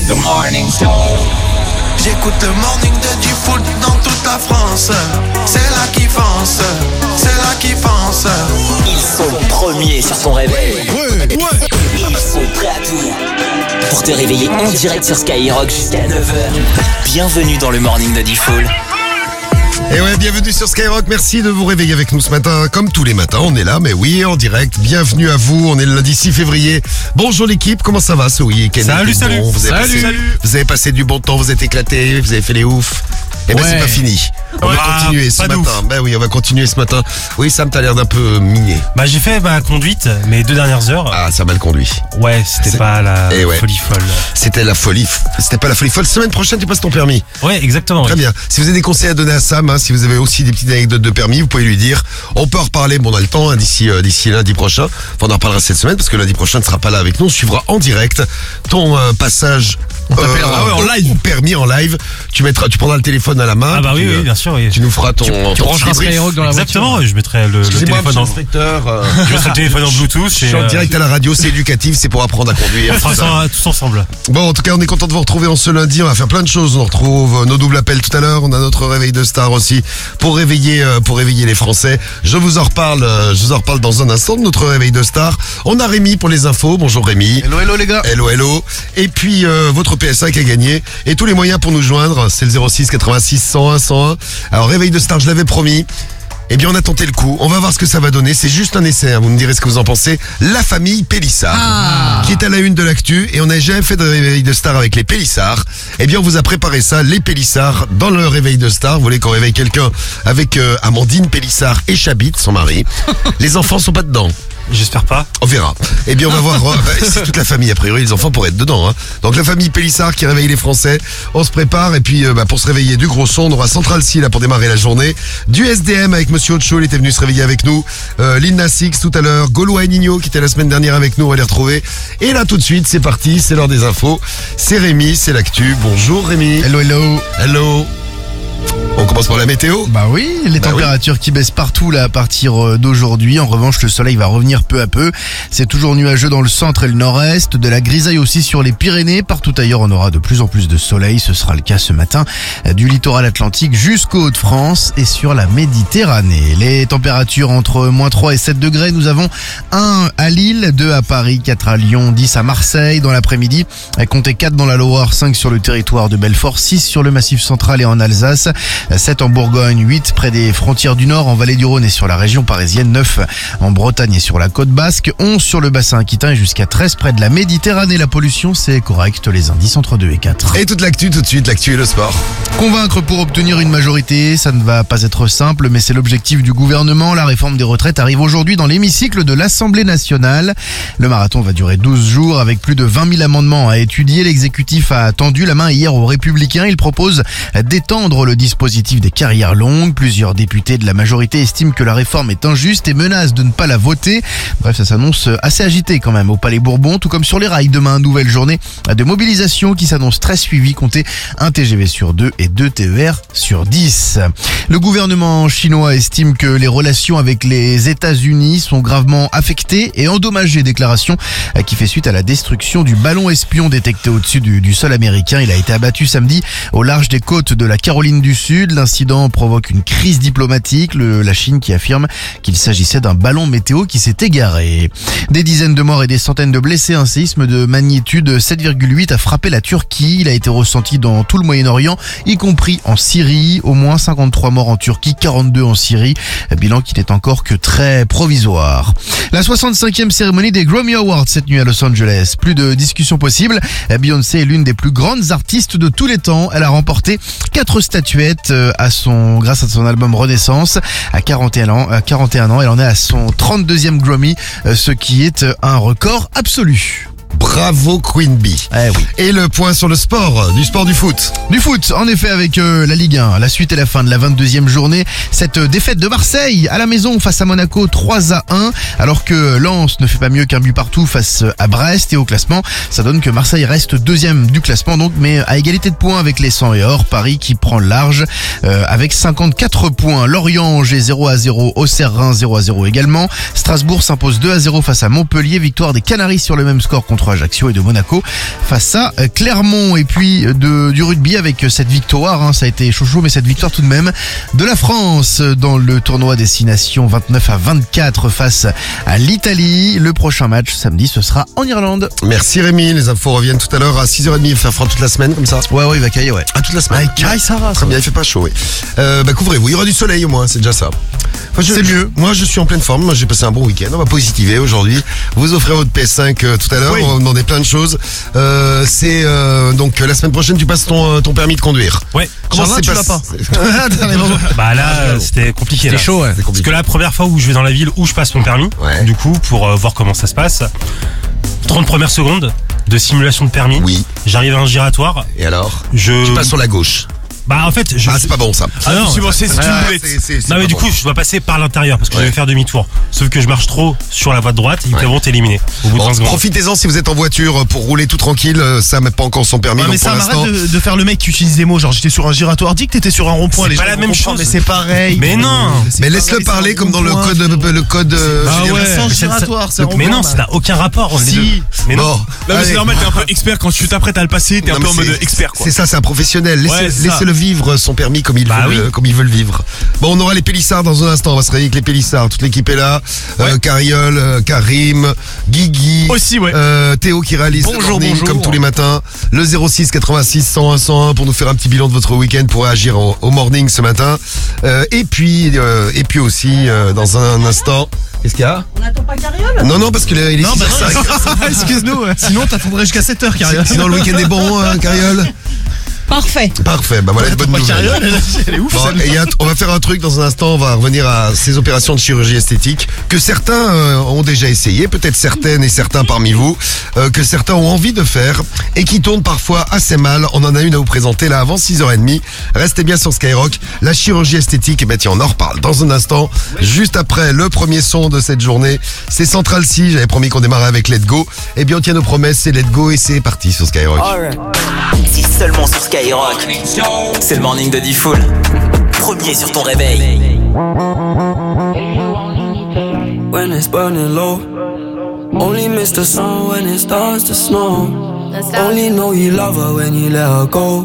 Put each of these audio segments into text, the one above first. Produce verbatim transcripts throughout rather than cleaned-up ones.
The Morning Show. J'écoute le morning de du foot dans toute la France. C'est là qu'ils foncent, c'est là qu'ils foncent. Ils sont premiers sur ton réveil. Ouais, ouais. Ils sont prêts à tout pour te réveiller en direct sur Skyrock jusqu'à neuf heures. Bienvenue dans le morning de Diffoul. Et ouais, bienvenue sur Skyrock, merci de vous réveiller avec nous ce matin. Comme tous les matins, on est là, mais oui, en direct. Bienvenue à vous, on est le lundi six février. Bonjour l'équipe, comment ça va ce week-end? Salut, bon, salut, vous avez salut, passé, salut. Vous avez passé du bon temps, vous êtes éclatés, vous avez fait les oufs. Eh ben Ouais. c'est pas fini. On Ouais. va continuer Ah, ce pas de matin. ouf. Ben oui, on va continuer ce matin. Oui, Sam, t'as l'air d'un peu miné. Bah j'ai fait ma conduite mes deux dernières heures. Ah, ça a mal conduit. Ouais, c'était C'est- pas la Eh ouais. folie folle. C'était la folie. C'était pas la folie folle. Semaine prochaine, tu passes ton permis. Ouais, exactement. Très oui. bien. Si vous avez des conseils à donner à Sam, hein, si vous avez aussi des petites anecdotes de permis, vous pouvez lui dire. On peut en reparler, bon, on a le temps, hein, d'ici euh, d'ici lundi prochain. Enfin, on en reparlera cette semaine parce que lundi prochain ne sera pas là avec nous. On suivra en direct ton euh, passage On t'appellera, euh, ouais, en au- live. au permis en live. Tu mettras, tu prendras le téléphone à la main. Ah bah puis, oui, euh, oui, bien sûr. Oui. Tu nous feras ton. Tu ton brancheras petit brief. Skyrock dans la Exactement, voiture. Je mettrai le, le Excusez-moi, téléphone monsieur en l'inspecteur. euh, je mettrai le téléphone en Bluetooth. Je suis en direct à la radio, c'est éducatif, c'est pour apprendre à conduire. On fera tout ça. ça tous ensemble. Bon, en tout cas, on est content de vous retrouver en ce lundi. On va faire plein de choses. On retrouve nos doubles appels tout à l'heure. On a notre réveil de star aussi pour réveiller, euh, pour réveiller les Français. Je vous en reparle, euh, je vous en reparle dans un instant de notre réveil de star. On a Rémi pour les infos. Bonjour Rémi. Hello, hello les gars. Hello, hello. Et puis, euh, votre P S cinq a gagné. Et tous les moyens pour nous joindre, c'est le zéro six quatre-vingt-six cent un cent un. Alors, réveil de star, je l'avais promis. Eh bien, on a tenté le coup. On va voir ce que ça va donner. C'est juste un essai. Hein. Vous me direz ce que vous en pensez. La famille Pélissard, qui est à la une de l'actu. Et on n'a jamais fait de réveil de star avec les Pélissards. Eh bien, on vous a préparé ça, les Pélissards, dans le réveil de star. Vous voulez qu'on réveille quelqu'un avec euh, Amandine Pélissard et Chabit, son mari. Les enfants sont pas dedans. J'espère pas. On verra. Eh bien, on va voir. euh, c'est toute la famille, a priori, les enfants pourraient être dedans. Hein. Donc, la famille Pélissard qui réveille les Français. On se prépare. Et puis, euh, bah, pour se réveiller, du gros son, on aura Central C là pour démarrer la journée. Du S D M avec Monsieur Ocho, il était venu se réveiller avec nous. Euh, Lil Nas X tout à l'heure. Gaulois et Nino qui était la semaine dernière avec nous, on va les retrouver. Et là, tout de suite, c'est parti. C'est l'heure des infos. C'est Rémi, c'est l'actu. Bonjour Rémi. Hello, hello. Hello. On commence par la météo. Bah oui, les Bah températures qui baissent partout là à partir euh, d'aujourd'hui. En revanche, le soleil va revenir peu à peu. C'est toujours nuageux dans le centre et le nord-est. De la grisaille aussi sur les Pyrénées. Partout ailleurs, on aura de plus en plus de soleil. Ce sera le cas ce matin euh, du littoral atlantique jusqu'aux Hauts-de-France et sur la Méditerranée. Les températures entre moins trois et sept degrés. Nous avons un à Lille, deux à Paris, quatre à Lyon, dix à Marseille. Dans l'après-midi, euh, comptez quatre dans la Loire, cinq sur le territoire de Belfort, six sur le Massif central et en Alsace. sept en Bourgogne, huit près des frontières du Nord, en Vallée du Rhône et sur la région parisienne, neuf en Bretagne et sur la côte basque, onze sur le bassin aquitain et jusqu'à treize près de la Méditerranée. La pollution, c'est correct, les indices entre deux et quatre. Et toute l'actu tout de suite, l'actu et le sport. Convaincre pour obtenir une majorité, ça ne va pas être simple, mais c'est l'objectif du gouvernement. La réforme des retraites arrive aujourd'hui dans l'hémicycle de l'Assemblée nationale. Le marathon va durer douze jours avec plus de vingt mille amendements à étudier. L'exécutif a tendu la main hier aux Républicains. Il propose d'étendre le dispositif des carrières longues. Plusieurs députés de la majorité estiment que la réforme est injuste et menacent de ne pas la voter. Bref, ça s'annonce assez agité quand même au Palais Bourbon, tout comme sur les rails. Demain, nouvelle journée de mobilisation qui s'annonce très suivie. Comptez un T G V sur deux et deux T E R sur dix. Le gouvernement chinois estime que les relations avec les États-Unis sont gravement affectées et endommagées. Déclaration qui fait suite à la destruction du ballon espion détecté au-dessus du, du sol américain. Il a été abattu samedi au large des côtes de la Caroline du Sud. L'incident provoque une crise diplomatique. Le, la Chine qui affirme qu'il s'agissait d'un ballon météo qui s'est égaré. Des dizaines de morts et des centaines de blessés. Un séisme de magnitude sept virgule huit a frappé la Turquie. Il a été ressenti dans tout le Moyen-Orient, y compris en Syrie. Au moins cinquante-trois morts en Turquie, quarante-deux en Syrie. Bilan qui n'est encore que très provisoire. La soixante-cinquième cérémonie des Grammy Awards cette nuit à Los Angeles. Plus de discussion possible. Beyoncé est l'une des plus grandes artistes de tous les temps. Elle a remporté quatre statuettes à son, grâce à son album Renaissance. À quarante et un ans, à quarante et un ans, elle en est à son trente-deuxième Grammy, ce qui est un record absolu. Bravo Queen Bee. Eh oui. Et le point sur le sport, du sport du foot. Du foot, en effet, avec euh, la Ligue un. La suite et la fin de la vingt-deuxième journée. Cette défaite de Marseille à la maison face à Monaco trois à un. Alors que Lens ne fait pas mieux qu'un but partout face à Brest. Et au classement, ça donne que Marseille reste deuxième du classement. Donc, mais à égalité de points avec les cent et or. Paris qui prend large euh, avec cinquante-quatre points. Lorient-Angers zéro à zéro. Auxerre-Reims zéro à zéro également. Strasbourg s'impose deux à zéro face à Montpellier. Victoire des Canaries sur le même score contre entre Ajaccio et de Monaco face à euh, Clermont. Et puis de, du rugby avec cette victoire, hein, ça a été chaud chaud, mais cette victoire tout de même de la France dans le tournoi Destination vingt-neuf à vingt-quatre face à l'Italie. Le prochain match samedi, ce sera en Irlande. Merci Rémi, les infos reviennent tout à l'heure à six heures trente, il va faire froid toute la semaine comme ça. Ouais, ouais, il va cailler, ouais. Ah, toute la semaine. Ah, il caille, ça va. Très bien, il fait pas chaud, oui. Euh, bah couvrez-vous, il y aura du soleil au moins, c'est déjà ça. Enfin, je- C'est je- mieux. Moi je suis en pleine forme, moi j'ai passé un bon week-end, on va positiver aujourd'hui. Vous offrez votre P S cinq euh, tout à l'heure, Oui. on va vous demander plein de choses. Euh, c'est euh, donc euh, la semaine prochaine tu passes ton, euh, ton permis de conduire. Ouais. Comment Charles, ça tu s'est l'as pas. passé Bah là, euh, c'était compliqué. C'était là. chaud, ouais. C'est Parce compliqué. que la première fois où je vais dans la ville où je passe mon permis, Ouais. du coup, pour euh, voir comment ça se passe, trente premières secondes de simulation de permis. Oui, J'arrive à un giratoire. et alors Je. Tu passes sur la gauche. Bah en fait, je. Ah c'est pas bon ça. Ah non, C'est bon, c'est c'est une Ah, boulette. c'est- c'est- c'est non mais pas du bon. coup je dois passer par l'intérieur parce que Ouais. je vais faire demi-tour. Sauf que je marche trop sur la voie de droite, ils Ouais. vont t'éliminer au bout de Bon, vingt secondes. profitez-en si vous êtes en voiture pour rouler tout tranquille. euh, Sam n'a pas encore son permis, Ouais, mais donc pour ça l'instant. m'arrête de, de faire le mec qui utilise des mots. Genre, j'étais sur un giratoire. Dis que t'étais sur un rond-point. C'est les pas gens la vont même comprendre, chose. Mais c'est pareil. Mais non. C'est Mais pareil, laisse-le c'est parler un comme dans le rond-point. code, le code. euh, Ah général. ouais. C'est un mais ça- giratoire, c'est un Mais rond-point, non, bah. ça n'a aucun rapport. on est Si. deux. Mais non. Bon, Non, mais allez. c'est normal, t'es un peu expert quand tu t'apprêtes à le passer, t'es un Non, peu mais en mode c'est- expert, quoi. C'est ça, c'est un professionnel. Laissez, Ouais, c'est ça. laissez-le vivre son permis comme il, Bah veut, oui. euh, comme il veut le vivre. Bon, on aura les Pélissards dans un instant. On va se réveiller avec les Pélissards. Toute l'équipe est là. Euh, Cariol, euh, Karim, Guigui. Aussi, ouais. Euh, Théo qui réalise le Bonjour, morning bonjour. comme tous les matins. Le zéro six quatre-vingt-six cent un cent un pour nous faire un petit bilan de votre week-end pour réagir au, au morning ce matin. Euh, et puis, euh, et puis aussi euh, dans un instant. Qu'est-ce qu'il y a? On n'attend pas Cariole? Non, non, parce qu'il est, il est Non, six bah heures cinq. non, excuse-nous. ouais. Sinon, t'attendrais jusqu'à sept heures, Cariole. Sinon le week-end est bon, hein, Cariol. Parfait. Parfait. Bah voilà, une bonne Pas nouvelle. Cariole, elle, elle est ouf. Bon, celle-là. et il y a- on va faire un truc dans un instant, on va revenir à ces opérations de chirurgie esthétique que certains euh, ont déjà essayé, peut-être certaines et certains parmi vous, euh, que certains ont envie de faire et qui tournent parfois assez mal. On en a une à vous présenter là avant six heures trente. Restez bien sur Skyrock. La chirurgie esthétique, et ben tiens, on en reparle dans un instant, juste après le premier son de cette journée. C'est Central C, j'avais promis qu'on démarrait avec Let's Go. Et bien on tient nos promesses, c'est Let's Go et c'est parti sur Skyrock. Si seulement sur Skyrock. C'est le morning de Diffoul. Premier sur ton réveil. When it's burning low, only miss the sun when it starts to snow. Only know you love her when you let her go.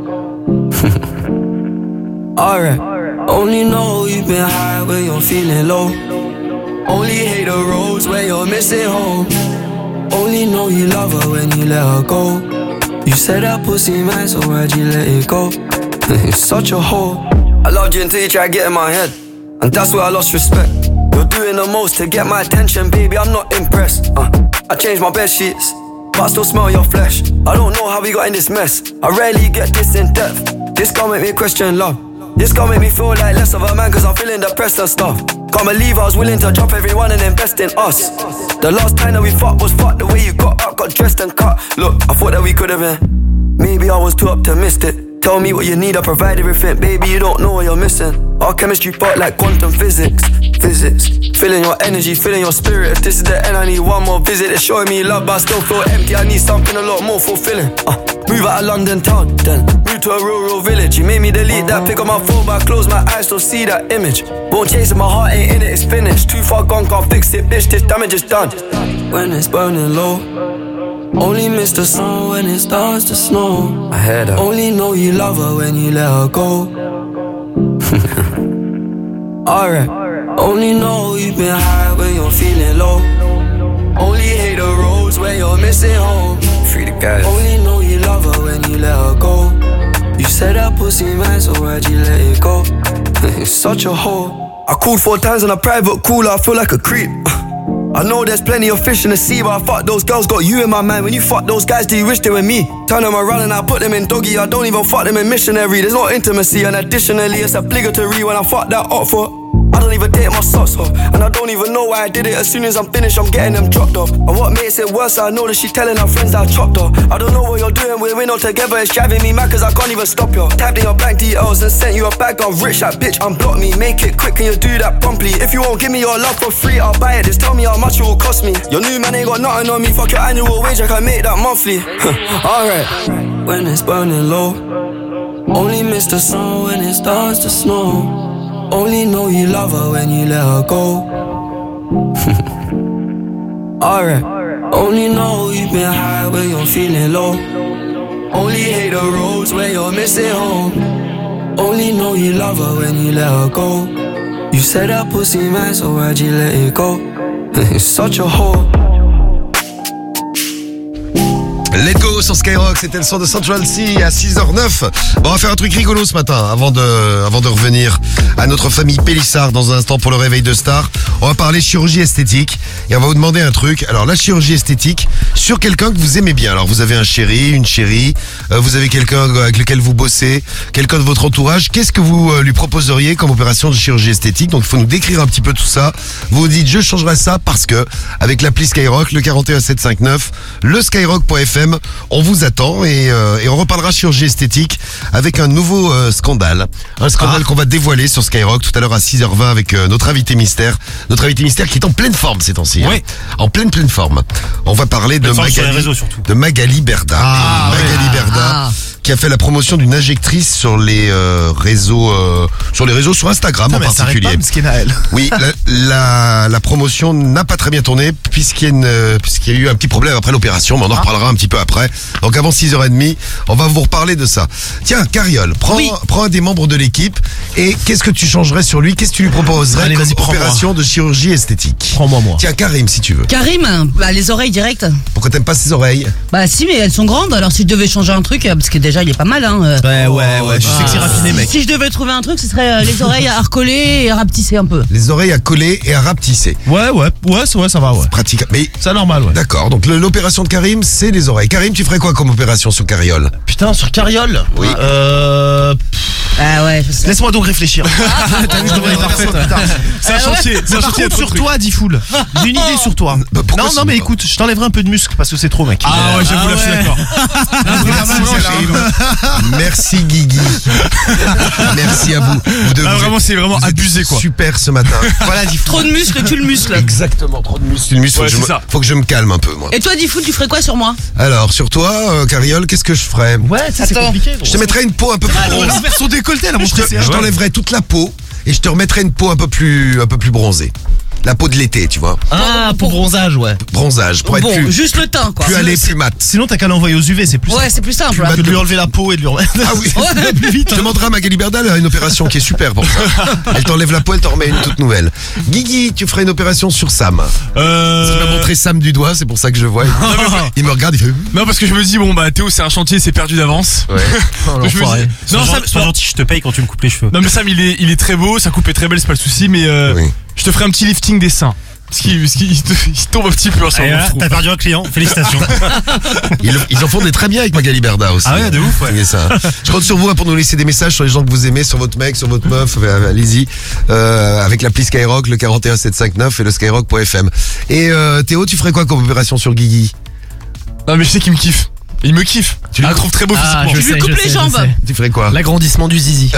Alright, only know you've been high when you're feeling low. Only hate the roads where you're missing home. Only know you love her when you let her go. You said that pussy man, so why'd you let it go? You're such a hoe. I loved you until you tried to get in my head, and that's where I lost respect. You're doing the most to get my attention, baby, I'm not impressed. uh, I changed my bed sheets, but I still smell your flesh. I don't know how we got in this mess, I rarely get this in depth. This gon' make me question love. This gon' make me feel like less of a man, cause I'm feeling depressed and stuff. Can't believe I was willing to drop everyone and invest in us. The last time that we fucked was fucked. The way you got up, got dressed and cut. Look, I thought that we could've been. Maybe I was too optimistic. Tell me what you need, I provide everything. Baby, you don't know what you're missing. Our chemistry fought like quantum physics. Physics. Feeling your energy, feeling your spirit. If this is the end, I need one more visit. They're showing me love, but I still feel empty. I need something a lot more fulfilling. Uh, move out of London town, then move to a rural village. You made me delete that pic on my phone, but I close my eyes, still see that image. Won't chase it, my heart ain't in it, it's finished. Too far gone, can't fix it, bitch, this damage is done. When it's burning low, only miss the sun when it starts to snow. I heard her. Only know you love her when you let her go. Alright. Only know you've been high when you're feeling low. Only hate the roads where you're missing home. Free the guys. Only know you love her when you let her go. You said that pussy man, so why'd you let it go? You're such a hoe. I called four times on a private call, I feel like a creep. I know there's plenty of fish in the sea, but I fuck those girls, got you in my mind. When you fuck those guys, do you wish they were me? Turn them around and I put them in doggy. I don't even fuck them in missionary. There's no intimacy, and additionally, it's obligatory when I fuck that up for. I don't even take my socks off, and I don't even know why I did it. As soon as I'm finished, I'm getting them dropped off. And what makes it worse, I know that she's telling her friends that I chopped her. I don't know what you're doing, we're in all together. It's driving me mad cause I can't even stop you. Tapped in your bank details and sent you a bag. I'm rich, that bitch, unblock me. Make it quick, can you do that promptly? If you won't give me your love for free, I'll buy it. Just tell me how much it will cost me. Your new man ain't got nothing on me. Fuck your annual wage, I can make that monthly. Alright. When it's burning low, only miss the sun when it starts to snow. Only know you love her when you let her go. Alright. Only know you've been high when you're feeling low. Only hate the roads where you're missing home. Only know you love her when you let her go. You said that pussy man, so why'd you let it go? It's such a whore. Let Go sur Skyrock, c'était le son de Central C à six heures neuf. Bon, on va faire un truc rigolo ce matin avant de, avant de revenir à notre famille Pélissard dans un instant pour le réveil de star. On va parler chirurgie esthétique et on va vous demander un truc. Alors la chirurgie esthétique sur quelqu'un que vous aimez bien. Alors vous avez un chéri, une chérie, euh, vous avez quelqu'un avec lequel vous bossez, quelqu'un de votre entourage. Qu'est-ce que vous euh, lui proposeriez comme opération de chirurgie esthétique? Donc il faut nous décrire un petit peu tout ça. Vous vous dites je changerai ça parce que avec l'appli Skyrock, le quarante et un sept cent cinquante-neuf, le skyrock point f m, on vous attend et, euh, et on reparlera chirurgie esthétique avec un nouveau euh, scandale. Un scandale ah. qu'on va dévoiler sur Skyrock tout à l'heure à six heures vingt avec euh, notre invité mystère. Notre invité mystère qui est en pleine forme ces temps-ci. Oui. Hein. En pleine pleine forme. On va parler de Magali, sur les réseaux, surtout. de Magali Berda. Ah, Magali ouais. Berda. Ah. Qui a fait la promotion d'une injectrice sur les euh, réseaux, euh, sur les réseaux, sur Instagram Putain, en mais ça arrête particulier. pas, Msken à elle. Oui, la, la, la promotion n'a pas très bien tourné puisqu'il y a, une, euh, puisqu'il y a eu un petit problème après l'opération, mais on en reparlera un petit peu après. Donc avant six heures trente, on va vous reparler de ça. Tiens, Cariole, prends, Oui. prends un des membres de l'équipe et qu'est-ce que tu changerais sur lui? Qu'est-ce que tu lui proposerais Allez, comme vas-y, prends-moi. opération de chirurgie esthétique? Prends-moi, moi. Tiens, Karim, si tu veux. Karim, bah, les oreilles directes. Pourquoi t'aimes pas ses oreilles? Bah si, mais elles sont grandes, alors si je devais changer un truc, euh, parce que déjà il est pas mal, hein. euh, Ouais, ouais, ouais, je suis sexy raffiné, mec. Si je devais trouver un truc, ce serait euh, les oreilles à recoller et à rapetisser un peu. Les oreilles à coller et à rapetisser. Ouais, ouais, ouais, ça, ouais, ça va, ouais. Pratique. Mais C'est normal, ouais. d'accord, donc le- l'opération de Karim, c'est les oreilles. Karim, tu ferais quoi comme opération sur Cariole? Putain, sur Cariole. Oui. Euh. Ah ouais, je sais. Laisse-moi donc réfléchir. T'as vu, je devrais parfaite. C'est un chantier, c'est un chantier sur toi, Diffoul. J'ai une idée sur toi. Bah, pourquoi Non, c'est non, mais pas- écoute, je t'enlèverai un peu de muscle parce que c'est trop, mec. Ah ouais, j'avoue, là, je suis d'accord. Merci Guigui. Merci à vous. Vous devez- Ah, vraiment, c'est vraiment vous êtes abusé, quoi. Super ce matin. Voilà, Diffoul. Trop de muscles, tu le muscles. Exactement, trop de muscles. Muscle, faut, Ouais, que je c'est me, ça. faut que je me calme un peu, moi. Et toi, Diffoul, tu ferais quoi sur moi? Alors, sur toi, euh, Cariole, qu'est-ce que je ferais? Ouais, ça c'est Attends. compliqué. Je te mettrais une peau un peu plus On bronzée. laisse faire son décolleté, là, mon Je te- frère. je t'enlèverais toute la peau et je te remettrais une peau un peu plus, un peu plus bronzée. La peau de l'été, tu vois. Ah, pour bronzage, ouais. Bronzage, pour être Bon, plus, juste le teint, quoi. plus allé, plus mat. Sinon, t'as qu'à l'envoyer aux U V, c'est plus Ouais, simple. c'est plus simple. Tu hein. vas- Que de lui enlever la peau et de lui remettre. Ah oui. Ouais. plus vite. Tu demanderas à Magali Berda, elle a une opération qui est super pour ça. Elle t'enlève la peau, elle t'en remet une toute nouvelle. Guigui, tu ferais une opération sur Sam. Il m'a Euh... montré Sam du doigt, c'est pour ça que je le vois. Il me regarde, il fait. Non, parce que je me dis, bon, bah, Théo, c'est un chantier, c'est perdu d'avance. Ouais. Oh, Je me dis- l'enfoiré. Non, Non, Sam, Sam, sois gentil, je te paye quand tu me coupes les cheveux. Non, mais Sam, il est, il est très beau, sa coupe est très belle, c'est pas le souci, mais euh, Oui. je te ferai un petit lifting des seins. Parce qu'il parce qu'il- il te- il tombe un petit peu en ce moment, je trouve. perdu un client, félicitations. Ils, ils en font des très bien avec Magali Berda aussi. Ah ouais, de ouf, ouais. C'est ça. Je compte sur vous hein, pour nous laisser des messages sur les gens que vous aimez, sur votre mec, sur votre meuf. euh, Allez-y. Euh, avec l'appli Skyrock, le quarante et un sept cent cinquante-neuf et le skyrock point f m. Et euh, Théo, tu ferais quoi comme opération sur Guigui? Non, mais je sais qu'il me kiffe. Il me kiffe. Tu Je le- le trouve très beau Ah, physiquement. je Tu lui sais, coupes je les sais, jambes. je sais. Tu ferais quoi? L'agrandissement du zizi.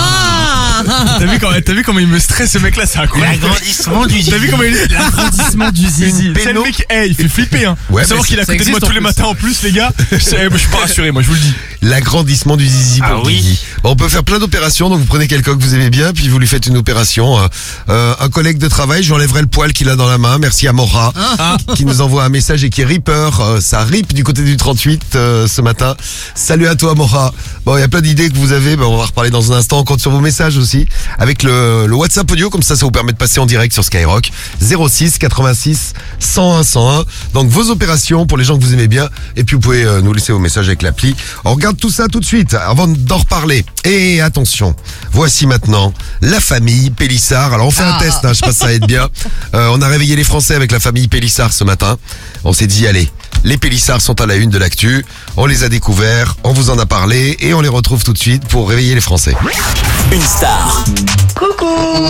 Ah, Ah T'as vu, comment- t'as vu comment il me stresse, ce mec-là, c'est incroyable. L'agrandissement du T'as vu comment il est. L'agrandissement du zizi. C'est le mec, hey, il fait flipper, hein. Ouais, Faut savoir mais qu'il est à ça côté de moi existe tous en les plus. matins en plus, les gars. Je, sais- moi, je suis pas rassuré, moi, je vous le dis. l'agrandissement du zizi pour Ah oui. Guigui. Bon, on peut faire plein d'opérations, donc vous prenez quelqu'un que vous aimez bien, puis vous lui faites une opération. Euh, euh, un collègue de travail, j'enlèverai le poil qu'il a dans la main. Merci à Mora, qui nous envoie un message et qui est ripper. Euh, ça rip du côté du trente-huit euh, ce matin. Salut à toi, Mora. Bon, il y a plein d'idées que vous avez, ben, on va reparler dans un instant. On compte sur vos messages aussi, avec le, le WhatsApp audio, comme ça, ça vous permet de passer en direct sur Skyrock. zéro six quatre-vingt-six cent un cent un. Donc vos opérations pour les gens que vous aimez bien, et puis vous pouvez euh, nous laisser vos messages avec l'appli. On regarde tout ça tout de suite, avant d'en reparler. Et attention, voici maintenant la famille Pélissard. Alors on fait un Ah. test, hein, je sais pas si ça aide bien. Euh, on a réveillé les Français avec la famille Pélissard ce matin. On s'est dit, allez, les Pélissards sont à la une de l'actu. On les a découverts, on vous en a parlé, et on les retrouve tout de suite pour réveiller les Français. Une star. Coucou.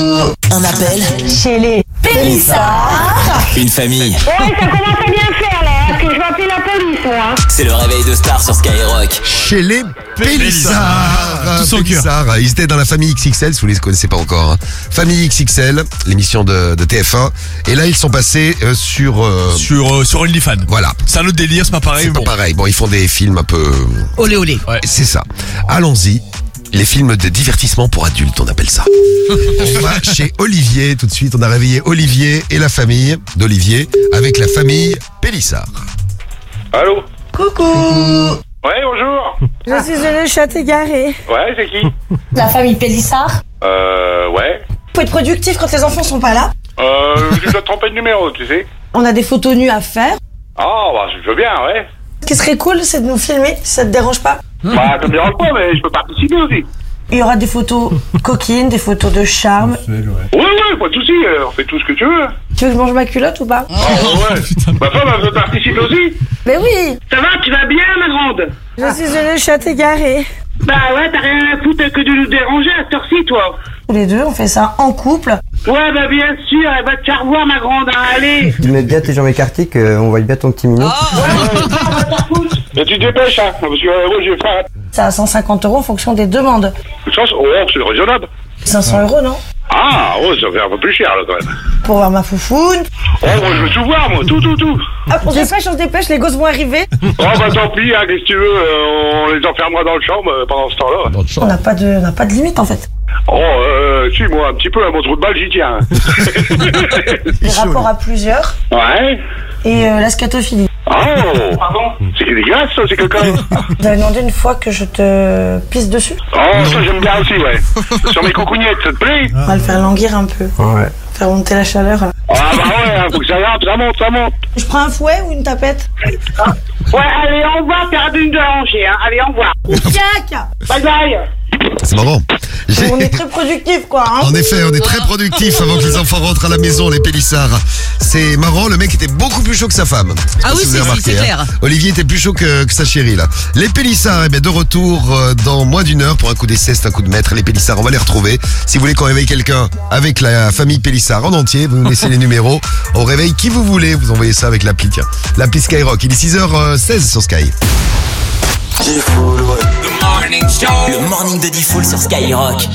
Un appel. Chez les Pélissards. Une famille. Ouais, ça commence à bien faire là, parce que je vais appeler la police, moi. C'est le réveil de star sur Skyrock. Chez les Pélissards. Tous en cœur. Pélissards. Ils étaient dans la famille X X L, si vous les connaissez pas encore. Hein. Famille X X L, l'émission de, de T F un. Et là, ils sont passés euh, sur... euh, Sur, euh, sur OnlyFans. voilà. C'est un autre délire, c'est pas pareil. C'est pas Bon. pareil. Bon, ils font des films un peu... Olé olé. Ouais. C'est ça. Allons-y. Les films de divertissement pour adultes, on appelle ça. On va chez Olivier tout de suite. On a réveillé Olivier et la famille d'Olivier avec la famille Pélissard. Allô? Coucou. Ouais, bonjour. Je suis le chat égaré. Ouais, c'est qui? La famille Pélissard. Euh, ouais. Faut être productif quand les enfants sont pas là. Euh, je dois te tromper de numéro, tu sais. On a des photos nues à faire. Ah, bah, je veux bien, ouais. Ce qui serait cool, c'est de nous filmer, si ça te dérange pas. Bah, ça me dérange pas, mais je peux participer aussi. Il y aura des photos coquines, des photos de charme. Ouais, ouais, pas de soucis, euh, on fait tout ce que tu veux. Tu veux que je mange ma culotte ou pas? Ah, ouais. Ma femme, elle veut participer aussi. Mais oui. Ça va, tu vas bien, ma grande? Je suis le chat égaré. Bah ouais, t'as rien à foutre que de nous déranger à cette heure-ci, toi. Tous les deux, on fait ça en couple. Ouais, bah bien sûr, elle va te faire voir, ma grande, hein, allez. Tu mets bien tes jambes écartées qu'on voit bien ton petit minou. Mais tu te dépêches, hein, parce que euh, moi, je vais faire... C'est à cent cinquante euros en fonction des demandes. Ça, c'est- oh, c'est raisonnable. cinq cents euros, non? Ah, ouais, ça fait un peu plus cher, là, quand même. Pour voir ma foufoune. Oh, moi, je veux tout voir, moi, tout, tout, tout. Ah, on se dépêche, on se dépêche, les gosses vont arriver. Oh, bah, tant pis, hein, qu'est-ce que tu veux, euh, on les enfermera dans le chambre euh, pendant ce temps-là. On n'a pas de, on n'a pas de limite, en fait. Oh, euh, si, moi, un petit peu, à mon trou de balle, j'y tiens. Les rapports à plusieurs. Ouais. Et euh, la scatophilie. Oh, pardon. C'est dégueulasse, ça, c'est quelqu'un. Vous avez demandé une fois que je te pisse dessus. Oh, ça, j'aime bien aussi, ouais. Sur mes coucougnettes, ça te plaît? On va le faire languir un peu. Ouais. Faire monter la chaleur. Là. Ah, bah ouais, hein, faut que ça monte, ça monte, ça monte. Je prends un fouet ou une tapette? Ouais, allez, au revoir, t'as une de ranger, hein. Allez, au revoir. Jack. Bye bye. C'est marrant. J'ai- On est très productifs, quoi. Hein. En effet, on est très productifs avant que les enfants rentrent à la maison, les Pélissards. C'est marrant, le mec était beaucoup plus chaud que sa femme. Je sais Ah pas oui, si vous avez c'est- remarqué, c'est hein. clair. Olivier était plus chaud que, que sa chérie, là. Les Pélissards, eh bien, de retour euh, dans moins d'une heure pour un coup d'essai, c'est un coup de maître. Les Pélissards, on va les retrouver. Si vous voulez qu'on réveille quelqu'un avec la famille Pélissard en entier, vous nous laissez les numéros. On réveille qui vous voulez. Vous envoyez ça avec l'appli, tiens. L'appli Skyrock. Il est six heures seize sur Sky. Le morning de Diffoul sur Skyrock.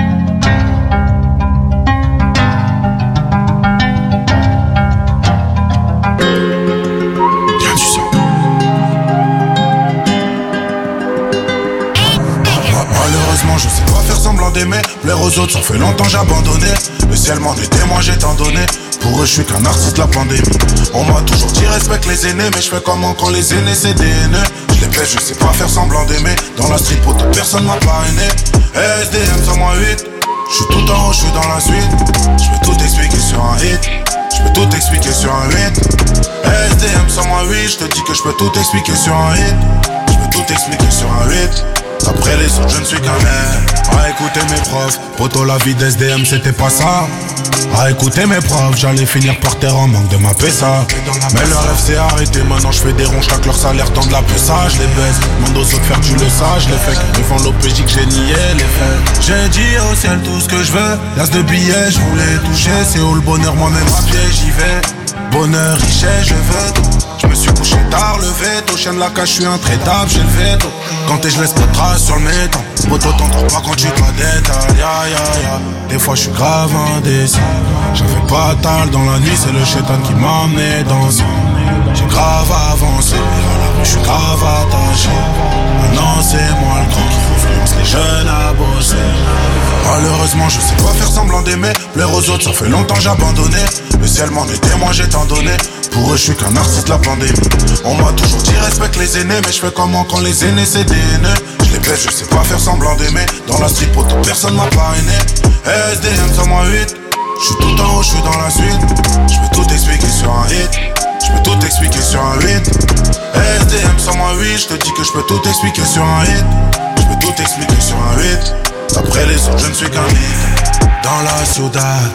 Malheureusement je sais pas faire semblant d'aimer. Plaire aux autres ça fait longtemps j'ai abandonné. Le ciel m'en est témoin j'ai tant donné. Pour eux je suis qu'un artiste de la pandémie. On m'a toujours dit respecte les aînés. Mais je fais comment quand les aînés c'est des haineux. Je les pèse je sais pas faire semblant d'aimer. Dans la street pote personne m'a parrainé. S D M cent huit. Je suis tout en haut, je suis dans la suite. Je peux tout expliquer sur un hit. Je peux tout expliquer sur un huit. S D M cent huit. Je te dis que je peux tout expliquer sur un hit. Je peux tout expliquer sur un huit. Après les autres je ne suis qu'un mec. À écouter mes profs. Poto la vie d'S D M c'était pas ça. À écouter mes profs, j'allais finir par terre en manque de ma pessa. Mais leur rêve s'est arrêté, maintenant je fais des ronds, chaque leur salaire tend de la ça, je les baisse. Demande aux autres faire tu le sais, je les fais. Devant l'O P J que j'ai nié les faits. J'ai dit au ciel tout ce que je veux. L'as de billets, je voulais toucher. C'est où le bonheur, moi-même à pied j'y vais. Bonheur, richesse, je veux tout. Je me suis couché tard, levé tôt. Chien de la cage, je suis intraitable, j'ai le veto. Quand t'es, je laisse pas de traces sur le métal. Poto t'entends pas quand tu te la détales. Ya ya ya. Des fois je suis grave indécis. J'avais pas tal dans la nuit, c'est le chétan qui m'a amené dans ça. J'ai grave avancé, à la rue je suis grave attaché. Maintenant c'est moi le grand qui influence les jeunes à bosser. Malheureusement je sais pas faire semblant d'aimer. Plaire aux autres ça fait longtemps j'ai abandonné. Le ciel m'en est témoin j'ai tant donné. Pour eux je suis qu'un artiste de la pandémie. On m'a toujours dit respecte les aînés. Mais je fais comment quand les aînés c'est des haineux. Je les baisse je sais pas faire semblant d'aimer. Dans la street poto personne m'a parrainé. S D M cent huit. Je suis tout en haut je suis dans la suite. Je peux tout expliquer sur un hit. Je peux tout expliquer sur un huit. S D M cent huit. Je te dis que je peux tout expliquer sur un hit. Je peux tout expliquer sur un huit. Après les autres je ne suis qu'un hit. Dans la ciudad.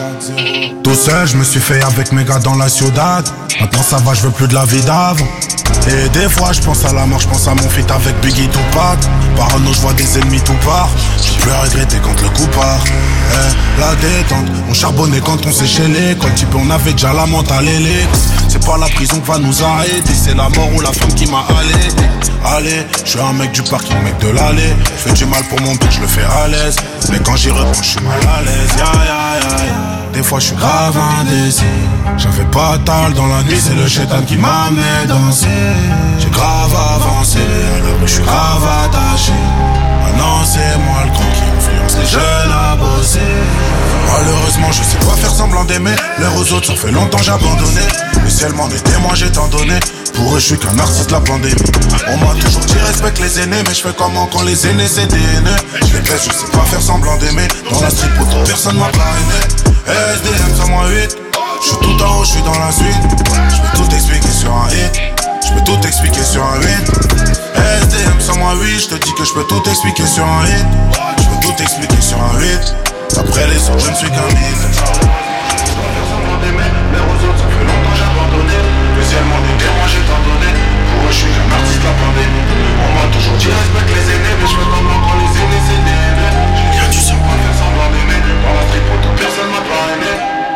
Tout seul, je me suis fait avec mes gars dans la ciudad. Maintenant ça va, je veux plus de la vie d'avant. Et des fois je pense à la mort, je pense à mon feat avec Biggie Tupac. Parano, je vois des ennemis tout part. Je peux plus regretter quand le coup part. Eh, la détente, on charbonnait quand on séchait les quand petit peu on avait déjà la mentale et les. C'est pas la prison qui va nous arrêter, c'est la mort ou la femme qui m'a allé. Allez, je suis un mec du parking, mec de l'allée. Je fais du mal pour mon but, je le fais à l'aise. Mais quand j'y reprends, je suis mal à l'aise. Ya ya ya ya. Des fois je suis grave indécis. J'avais pas tal dans la nuit, c'est le chétan qui m'a amené danser. J'ai grave avancé, à la rue je suis grave attaché. Maintenant c'est c'est moi le con qui influence les jeunes à bosser. Malheureusement je sais pas faire semblant d'aimer. L'air aux autres ça fait longtemps j'ai abandonné. Le ciel m'en est témoin j'ai tant donné. Pour eux je suis qu'un artiste de la pandémie. On m'a toujours dit respecte les aînés. Mais je fais comment quand les aînés c'est des haineux. Je les baisse, je sais pas faire semblant d'aimer. Dans la street pour personne m'a parrainé. S D M cent huit. Je suis tout en haut, je suis dans la suite. Je peux tout expliquer sur un hit. Je peux tout expliquer sur un huit. S D M cent huit. Je te dis que je peux tout expliquer sur un hit. Je peux tout expliquer sur un huit. Après les autres je ne suis qu'un mythe. Je sais pas faire semblant d'aimer. Mais aux autres ça fait longtemps j'ai abandonné. Le ciel m'en est témoin j'ai tant donné. Pour eux je suis qu'un artiste de la pandémie. On m'a toujours dit respecte les aînés. Mais je fais comment quand les aînés c'est des haineux. J'ai rien du sais pas faire semblant d'aimer. Dans la street pour toute personne m'a parrainé.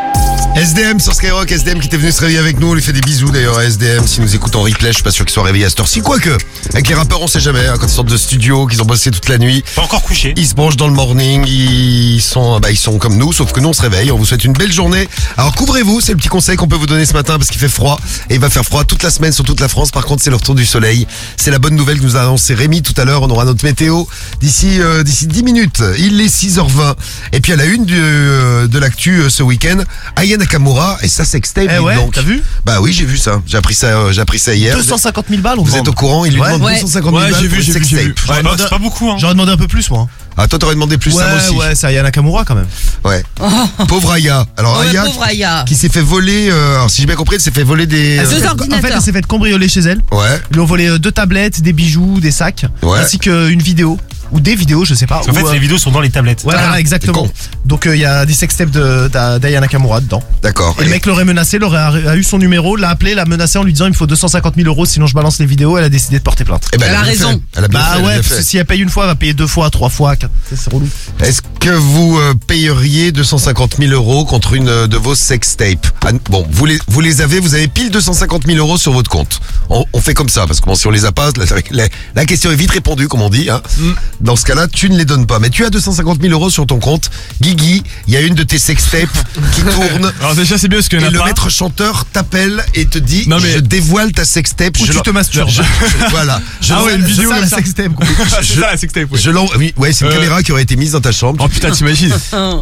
S D M sur Skyrock, S D M qui était venu se réveiller avec nous, on lui fait des bisous d'ailleurs à S D M, s'il nous écoute en replay, je suis pas sûr qu'il soit réveillé à cette heure-ci, quoique, avec les rappeurs on sait jamais, hein, quand ils sortent de studio, qu'ils ont bossé toute la nuit, pas encore couché, ils se branchent dans le morning, ils sont, bah, ils sont comme nous, sauf que nous on se réveille, on vous souhaite une belle journée, alors couvrez-vous, c'est le petit conseil qu'on peut vous donner ce matin parce qu'il fait froid, et il va faire froid toute la semaine sur toute la France, par contre c'est le retour du soleil, c'est la bonne nouvelle que nous a annoncé Rémi tout à l'heure, on aura notre météo d'ici euh, d'ici dix minutes, il est six heures vingt, et puis à la une du, euh, de l'actu euh, ce week-end, Aya Nakamura, et ça sextape, eh ouais, donc. T'as vu? Bah oui, j'ai vu ça. J'ai appris ça, euh, j'ai appris ça hier. deux cent cinquante mille balles, on Vous êtes au courant? Il lui ouais. demande ouais. deux cent cinquante mille ouais, balles j'ai pour vu, une j'ai vu, sextape. j'ai vu. Ouais, bah, c'est pas beaucoup, hein. J'aurais demandé un peu plus, moi. Ah, toi, t'aurais demandé plus, ouais, ça aussi. Ouais, c'est Aya Nakamura, quand même. Ouais. Pauvre Aya. Alors, Ouais, Aya, pauvre Aya. qui s'est fait voler, euh, alors, si j'ai bien compris, elle s'est fait voler des... Elle s'est Deux fait- ordinateurs. En fait, elle s'est fait cambrioler chez elle. Ouais. Ils lui ont volé euh, deux tablettes, des bijoux, des sacs, Ouais. ainsi qu'une vidéo. Ou des vidéos, je sais pas. Parce qu'en ou, fait, euh, les vidéos sont dans les tablettes. Ouais, Ah, voilà, c'est exactement. con. Donc il y a des sextapes de- d'A- d'Aya Nakamura dedans. D'accord. Et le mec l'aurait menacé, l'aurait a, a eu son numéro, l'a appelé, l'a menacé en lui disant il me faut deux cent cinquante mille euros sinon je balance les vidéos. Elle a décidé de porter plainte. Eh ben, Elle a bien raison. fait. Elle a bien Bah fait, elle a ouais, bien parce fait. que si elle paye une fois, elle va payer deux fois, trois fois, quatre. C'est c'est relou. Est-ce que vous euh, payeriez deux cent cinquante mille euros contre une euh, de vos sextapes? Ah, bon, vous les, vous les avez, vous avez pile deux cent cinquante mille euros sur votre compte. On, on fait comme ça, parce que bon, si on les a pas, la, la, la question est vite répondue, comme on dit. Hein. Mm. Dans ce cas-là, tu ne les donnes pas. Mais tu as deux cent cinquante mille euros sur ton compte. Guigui, il y a une de tes sextapes qui tourne. Alors déjà c'est bien parce qu'il y en Et a le pas. maître chanteur t'appelle et te dit Non, mais- je dévoile ta sextape. Ou je tu l'en- te masturbes. je- je- Voilà. Je Ah l'en- ouais, une je- vidéo C'est ça comme la ça. sextape. quoi. c'est je- ça la sextape, oui. Je l'en- oui, ouais, c'est une Euh. caméra qui aurait été mise dans ta chambre. Oh putain, t'imagines.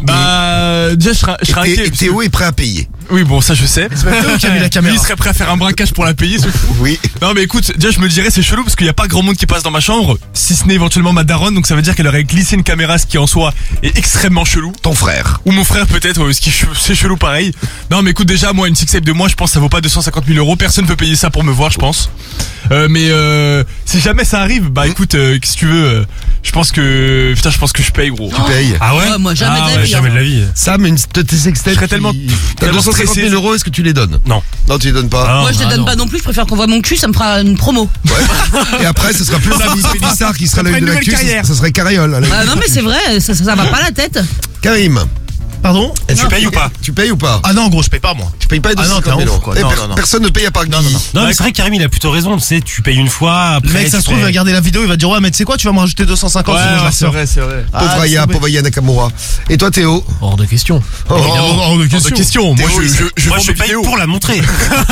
Bah déjà je serais, je Et serais Thé- inquiet. et parce que- Théo est prêt à payer. Oui bon ça je sais. C'est pas Théo qui a mis la caméra. Lui il serait prêt à faire un braquage pour la payer ce fou. Oui. Non mais écoute, déjà je me dirais c'est chelou parce qu'il n'y a pas grand monde qui passe dans ma chambre, si ce n'est éventuellement ma daronne, donc ça veut dire qu'elle aurait glissé une caméra, ce qui en soi est extrêmement chelou. Ton frère. Ou mon frère peut-être, ouais, ce qui est che- c'est chelou pareil. Non mais écoute déjà moi une sextape de moi je pense que ça vaut pas deux cent cinquante mille euros, personne peut payer ça pour me voir je pense. Euh, mais euh, si jamais ça arrive, bah écoute, euh, qu'est-ce que tu veux, euh, je pense que putain je pense que je paye gros. Tu payes. Ah ouais? Ouais, moi, jamais Ah de la ouais, vie, jamais hein. de la vie. Sam, une de tes sextapes. Je serais tellement- qui- T'as tellement deux cent cinquante stressé. mille euros, est-ce que tu les donnes? Non. Non, tu les donnes pas. Ah, Moi je te ah, donne non. pas non plus, je préfère qu'on voit mon cul, ça me fera une promo. Ouais. Et après, ce sera plus Rémi Pélissard qui sera fera l'œil une de nouvelle l'actu, carrière. ce serait Carriole. à la Ah limite. non mais c'est vrai, ça, ça, ça va pas la tête. Karim, Pardon? est-ce Tu que payes ou pas? Tu payes ou pas? Ah non, gros, je paye pas moi. Tu payes pas les Ah non, deux cent cinquante t'es un mille ouf, euros. quoi. Eh, Non, per- non, non. Personne ne paye à part Guy. Non, non, non. Non, mais c'est vrai que Karim, il a plutôt raison. Tu sais, tu payes une fois. Après, Le mec, ça tu se trouve, il fais- va regarder la vidéo, il va dire ouais, mais tu sais quoi, tu vas me rajouter deux cent cinquante. Ouais, sinon je la ouais, c'est ressors. vrai, c'est vrai. Ah, Pauvre Aya, c'est pauvre Aya Nakamura. Et toi, Théo? Hors de question. Oh, Hors de question. question. Moi Théo, je, il- je, je Moi, vends je mes paye vidéos. pour la montrer.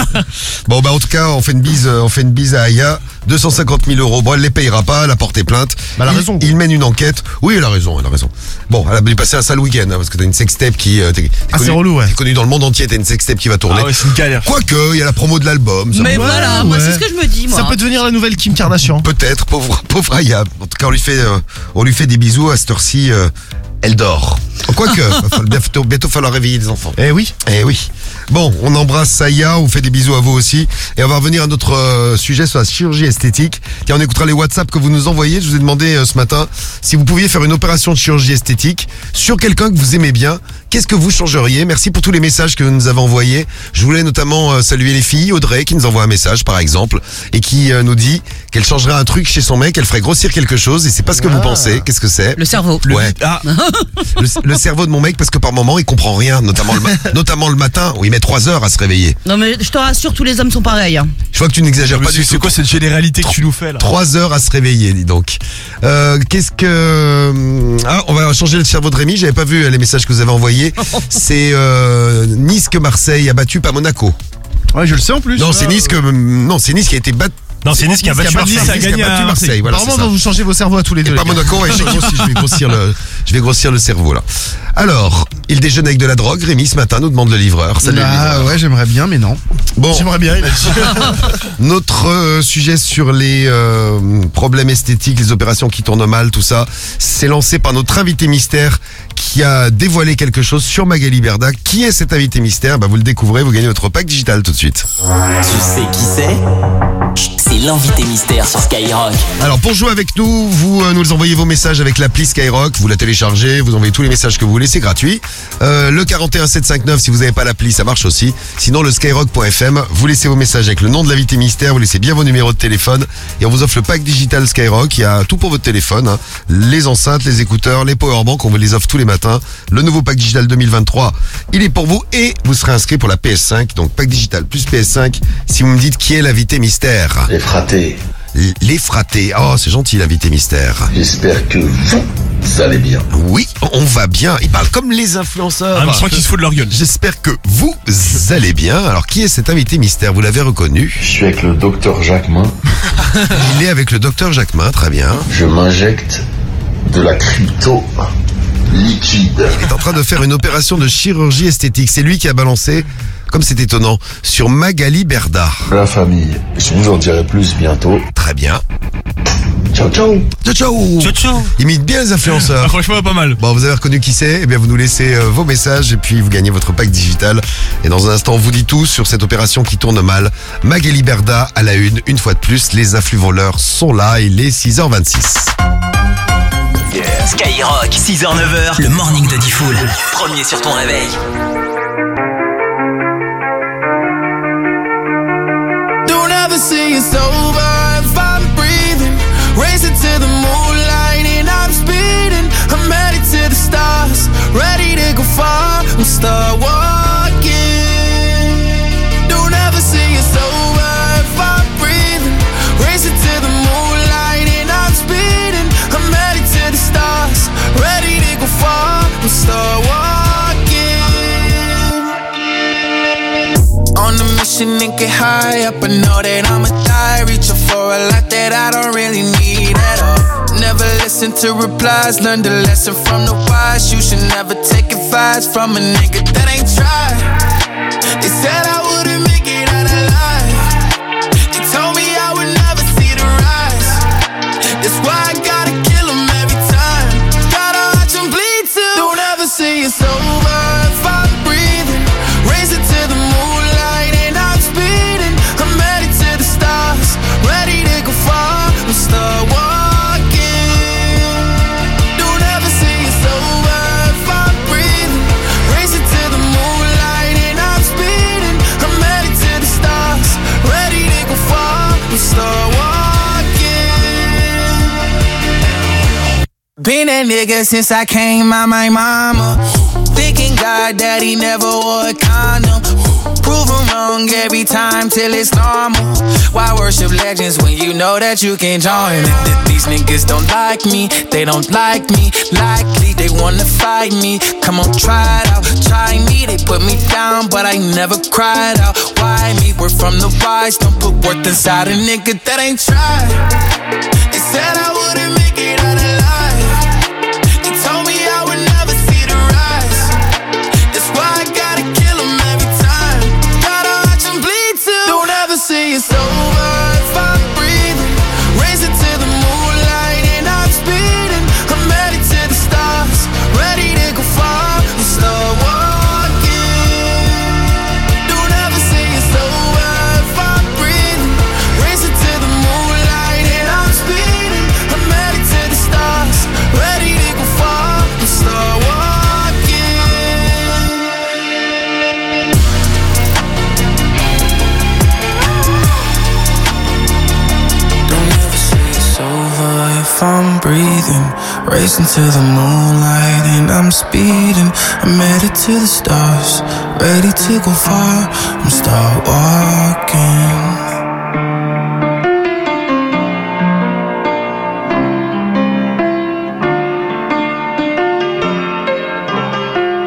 Bon, bah, en tout cas, on fait une bise, euh, on fait une bise à Aya. deux cent cinquante mille euros. Bon, elle les payera pas, elle a porté plainte. Bah, elle a il, raison. Il mène une enquête. Oui, elle a raison, elle a raison. Bon, elle a dû passer un sale week-end, hein, parce que t'as une sextape qui, euh, t'es, t'es Ah, c'est connu- relou, ouais. t'es connu dans le monde entier, t'as une sextape qui va tourner. Ah ouais, c'est une galère. Quoique, il y a la promo de l'album. ça Mais peut- voilà, moi c'est ce que je me dis moi. Ça peut devenir la nouvelle Kim Kardashian. Peut-être, pauvre, pauvre Aya. En tout cas, on lui fait, euh, on lui fait des bisous à cette heure-ci. euh, elle dort. Quoique, va falloir- bientôt, bientôt falloir réveiller les enfants. Eh oui. Eh oui. Bon, on embrasse Aya, on fait des bisous à vous aussi. Et on va revenir à notre euh, sujet sur la chirurgie esthétique. Tiens, on écoutera les WhatsApp que vous nous envoyez. Je vous ai demandé euh, ce matin si vous pouviez faire une opération de chirurgie esthétique sur quelqu'un que vous aimez bien. Qu'est-ce que vous changeriez? Merci pour tous les messages que vous nous avez envoyés. Je voulais notamment euh, saluer les filles. Audrey qui nous envoie un message par exemple et qui euh, nous dit qu'elle changerait un truc chez son mec, elle ferait grossir quelque chose et c'est pas ce que vous pensez. Qu'est-ce que c'est? Le cerveau. Ouais. Ah, Le, le cerveau de mon mec parce que par moment il comprend rien, notamment le, ma- notamment le matin où il met trois heures à se réveiller. Non mais je te rassure, tous les hommes sont pareils. hein. Je vois que tu n'exagères mais pas c'est du c'est tout. quoi cette généralité que tu nous fais là? Trois heures à se réveiller, dis donc. Euh, qu'est-ce que... Ah, on va changer le cerveau de Rémi, j'avais pas vu les messages que vous avez envoyés. C'est euh, Nice que Marseille a battu par Monaco. Ouais, je le sais en plus. Non, c'est Nice que... Non, c'est Nice qui a été bat- Non, c'est Nice qui a battu Marseille. Nice qui a battu Marseille. Voilà, apparemment, vous changez vos cerveaux à tous les deux. Et pas Monaco, et je, grossis, je vais grossir le, je vais grossir le cerveau là. Alors, il déjeune avec de la drogue. Rémi ce matin nous demande le livreur. Salut. Ah le livreur. ouais, j'aimerais bien, mais non. Bon, J'aimerais bien. Il a dit. notre euh, sujet sur les euh, problèmes esthétiques, les opérations qui tournent mal, tout ça, c'est lancé par notre invité mystère qui a dévoilé quelque chose sur Magali Berda. Qui est cet invité mystère? Bah, vous le découvrez, vous gagnez votre pack digital tout de suite. Tu sais qui c'est? C'est l'invité mystère sur Skyrock. Alors pour jouer avec nous, vous euh, nous envoyez vos messages avec l'appli Skyrock, vous la téléchargez, vous envoyez tous les messages que vous voulez, c'est gratuit. Euh, le quarante et un sept cent cinquante-neuf, si vous n'avez pas l'appli, ça marche aussi. Sinon le skyrock point f m, vous laissez vos messages avec le nom de l'invité mystère, vous laissez bien vos numéros de téléphone et on vous offre le pack digital Skyrock. Il y a tout pour votre téléphone, hein. Les enceintes, les écouteurs, les powerbanks, on vous les offre tous les matins. Le nouveau pack digital deux mille vingt-trois, il est pour vous et vous serez inscrit pour la P S cinq, donc pack digital plus P S cinq si vous me dites qui est l'invité mystère. Les fratés. Les fratés. Oh, c'est gentil l'invité mystère. J'espère que vous allez bien. Oui, on va bien. Il parle comme les influenceurs. Ah, mais je crois qu'ils se foutent de leur gueule. J'espère que vous allez bien. Alors, qui est cet invité mystère? Vous l'avez reconnu? Je suis avec le docteur Jacquemin. Il est avec le docteur Jacquemin, très bien. Je m'injecte de la crypto liquide. Il est en train de faire une opération de chirurgie esthétique. C'est lui qui a balancé, comme c'est étonnant, sur Magali Berda. La famille, je vous en dirai plus bientôt. Très bien. Ciao, ciao. Ciao, ciao. Ciao, ciao. Imite bien les influenceurs. Ah, franchement, pas mal. Bon, vous avez reconnu qui c'est? Eh bien, vous nous laissez euh, vos messages et puis vous gagnez votre pack digital. Et dans un instant, on vous dit tout sur cette opération qui tourne mal. Magali Berda à la une. Une fois de plus, les afflux voleurs sont là. Il est six heures vingt-six. Yeah. Skyrock, six heures neuf heures, le morning de Diffoul. Premier sur ton réveil. Don't ever see it's over if I'm breathing. Racing to the moonlight and I'm speeding. I'm headed to the stars, ready to go far. I'm start walking. Don't ever see it's over if I'm breathing. Racing to the moonlight and I'm speeding. I'm headed to the stars, ready to go far. I'm start walking. On a mission and get high up, I know that I'ma die. Reaching for a lot that I don't really need at all. Never listen to replies, learn the lesson from the wise. You should never take advice from a nigga that ain't tried. They said I wouldn't make it out alive. They told me I would never see the rise. That's why I gotta kill them every time. Gotta watch them bleed too. Don't ever say it's over if I'm breathing. Racing to the moonlight and I'm speeding. I'm headed to the stars, ready to go far. I'm start walking. Don't ever say it's over if I'm breathing. Racing to the moonlight and I'm speeding. I'm headed to the stars, ready to go far. I'm start walking. Been that nigga since I came out my mama. Thinking God that he never wore a condom. Proven wrong every time till it's normal. Why worship legends when you know that you can join it? These niggas don't like me, they don't like me. Likely they wanna fight me. Come on, try it out, try me. They put me down, but I never cried out. Why me? We're from the wise. Don't put worth inside a nigga that ain't tried. They said I wouldn't make it out alive. They told me I would never see the rise. That's why I gotta kill them every time. Gotta watch them bleed too. Don't ever say it's over if I'm breathing. Racing to the moonlight and I'm speeding. I'm headed to the stars, ready to go far. I'm start walking. Don't ever say it's over if I'm breathing. Racing to the moonlight and I'm speeding. I'm headed to the stars, ready to go far. I'm start walking. Don't ever say it's over if I'm breathing. Racing to the moonlight and I'm speeding. I'm headed to the stars, ready to go far. I'm start walking.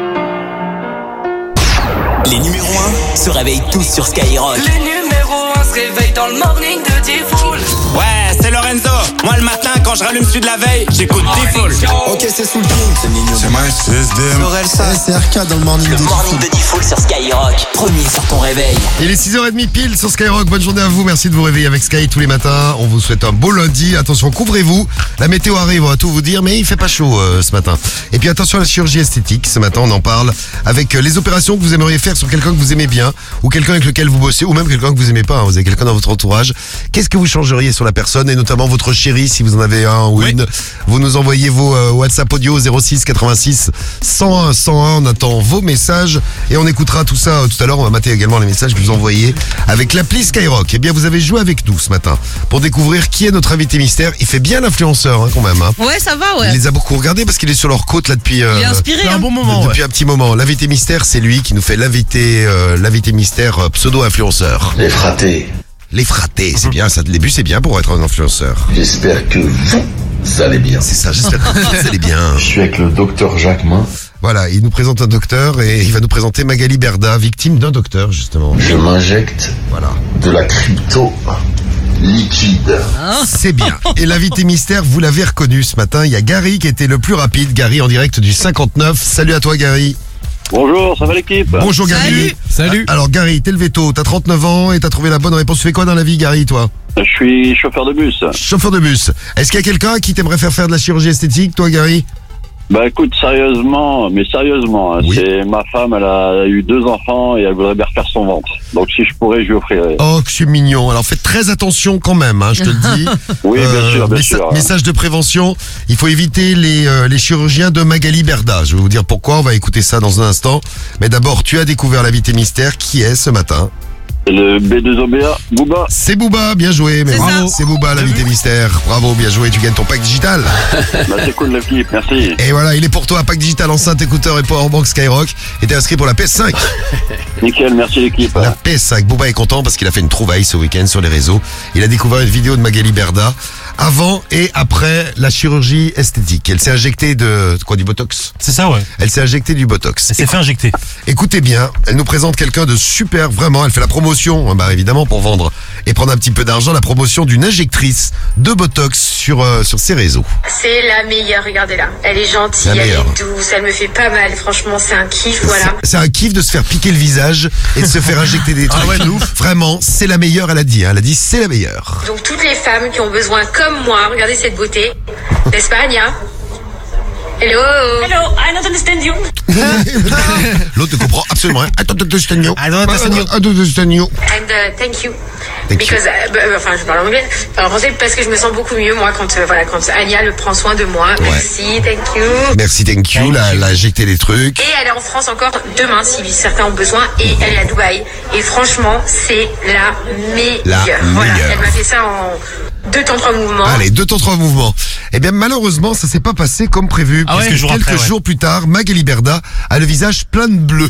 Les numéros un se réveillent tous sur Skyrock. Les numéros un se réveille dans le morning de D-Fool. Ouais, c'est Lorenzo. Moi le matin quand je rallume celui de la veille, j'écoute D-Fool. Ok, c'est Soul King, c'est Nino. C'est Max, c'est S D M. Sorel, ça, c'est R K dans le morning Le de morning de D-Fool sur Skyrock. Premier sur ton réveil. Il est six heures trente pile sur Skyrock. Bonne journée à vous. Merci de vous réveiller avec Sky tous les matins. On vous souhaite un beau lundi. Attention, couvrez-vous. La météo arrive, on va tout vous dire, mais il fait pas chaud euh, ce matin. Et puis attention à la chirurgie esthétique. Ce matin, on en parle avec euh, les opérations que vous aimeriez faire sur quelqu'un que vous aimez bien, ou quelqu'un avec lequel vous bossez, ou même quelqu'un que vous aimez pas. Hein. Vous avez quelqu'un dans votre entourage. Qu'est-ce que vous changeriez sur la personne, et notamment votre chéri, si vous en avez un ou Oui. une. Vous nous envoyez vos euh, WhatsApp audio zéro six quatre-vingt-six cent un cent un. On attend vos messages et on écoutera tout ça euh, tout à l'heure. On va mater également les messages que vous envoyez avec l'appli Skyrock. Eh bien, vous avez joué avec nous ce matin pour découvrir qui est notre invité mystère. Il fait bien l'influenceur hein, quand même. Hein. Ouais, ça va, ouais. Il les a beaucoup regardés parce qu'il est sur leur côte là depuis euh, Il est inspiré, un hein. bon moment. depuis Ouais. un petit moment. L'invité mystère, c'est lui qui nous fait l'invité euh, l'invité mystère euh, pseudo-influenceur. Les fratés, Les fratés, c'est bien ça. Le début, c'est bien pour être un influenceur. j'espère que vous allez bien. C'est ça, j'espère que vous allez bien. Je suis avec le docteur Jacquemin. Voilà, il nous présente un docteur et il va nous présenter Magali Berda, victime d'un docteur justement. Je m'injecte Voilà. de la crypto liquide. C'est bien. Et l'invité mystère, vous l'avez reconnu ce matin, il y a Gary qui était le plus rapide. Gary en direct du cinquante-neuf. Salut à toi Gary. Bonjour, ça va l'équipe? Bonjour Gary. Salut. Alors Gary, t'es levé tôt, t'as trente-neuf ans et t'as trouvé la bonne réponse. Tu fais quoi dans la vie Gary toi? Je suis chauffeur de bus. Chauffeur de bus. Est-ce qu'il y a quelqu'un qui t'aimerait faire faire de la chirurgie esthétique toi Gary? Bah écoute, sérieusement, mais sérieusement, hein, Oui. c'est ma femme, elle a eu deux enfants et elle voudrait bien refaire son ventre. Donc si je pourrais, je lui offrirais. Oh que c'est mignon. Alors faites très attention quand même, hein, je te le dis. Oui, bien sûr, bien messa- sûr. Message de prévention, il faut éviter les, euh, les chirurgiens de Magali Berda. Je vais vous dire pourquoi, on va écouter ça dans un instant. Mais d'abord, tu as découvert l'invité mystère qui est ce matin. Le B deux O B A, Booba. C'est Booba, bien joué. Mais C'est bravo. ça. C'est Booba, l'invité mystère. Bravo, bien joué, tu gagnes ton pack digital. Bah c'est cool l'équipe, merci. Et voilà, il est pour toi, pack digital, enceinte, écouteur et powerbank Skyrock. Et t'es inscrit pour la P S cinq. Nickel, merci l'équipe. La P S cinq. Booba est content parce qu'il a fait une trouvaille ce week-end sur les réseaux. Il a découvert une vidéo de Magali Berda avant et après la chirurgie esthétique. Elle s'est injectée de, de quoi, du Botox? C'est ça, ouais. Elle s'est injectée du Botox. Elle s'est fait injecter. Écoutez bien, elle nous présente quelqu'un de super, vraiment. Elle fait la promotion, bah évidemment pour vendre et prendre un petit peu d'argent, la promotion d'une injectrice de Botox sur euh, sur ses réseaux. C'est la meilleure, regardez-là. Elle est gentille, La elle meilleure. est douce, elle me fait pas mal. Franchement, c'est un kiff, voilà. C'est un kiff de se faire piquer le visage et de se faire injecter des trucs. Ah ouais, de ouf. Vraiment, c'est la meilleure, elle a dit. Hein. Elle a dit c'est la meilleure. Donc toutes les femmes qui ont besoin, comme moi, regardez cette beauté. N'est-ce pas, Anya? Hello. Hello, I don't understand you. L'autre ne comprend absolument rien. Attends, attends, attends, attends, I don't understand you. attends, attends, attends. And uh, thank you. Thank Because, uh, bah, euh, enfin, je parle anglais. Enfin, en français, parce que je me sens beaucoup mieux, moi, quand, euh, voilà, quand Anya le prend soin de moi. Merci, thank you. Merci, thank you. Là, elle a injecté des trucs. Et elle est en France encore demain, si certains ont besoin. Et elle est à Dubaï. Et franchement, c'est la meilleure. La Voilà, meilleure. elle m'a fait ça en deux temps, trois mouvements. Allez, deux temps, trois mouvements. Eh bien, malheureusement, ça s'est pas passé comme prévu. Ah ouais, puisque quelques jours quelques après, ouais. jours plus tard, Magali Berda a le visage plein de bleus.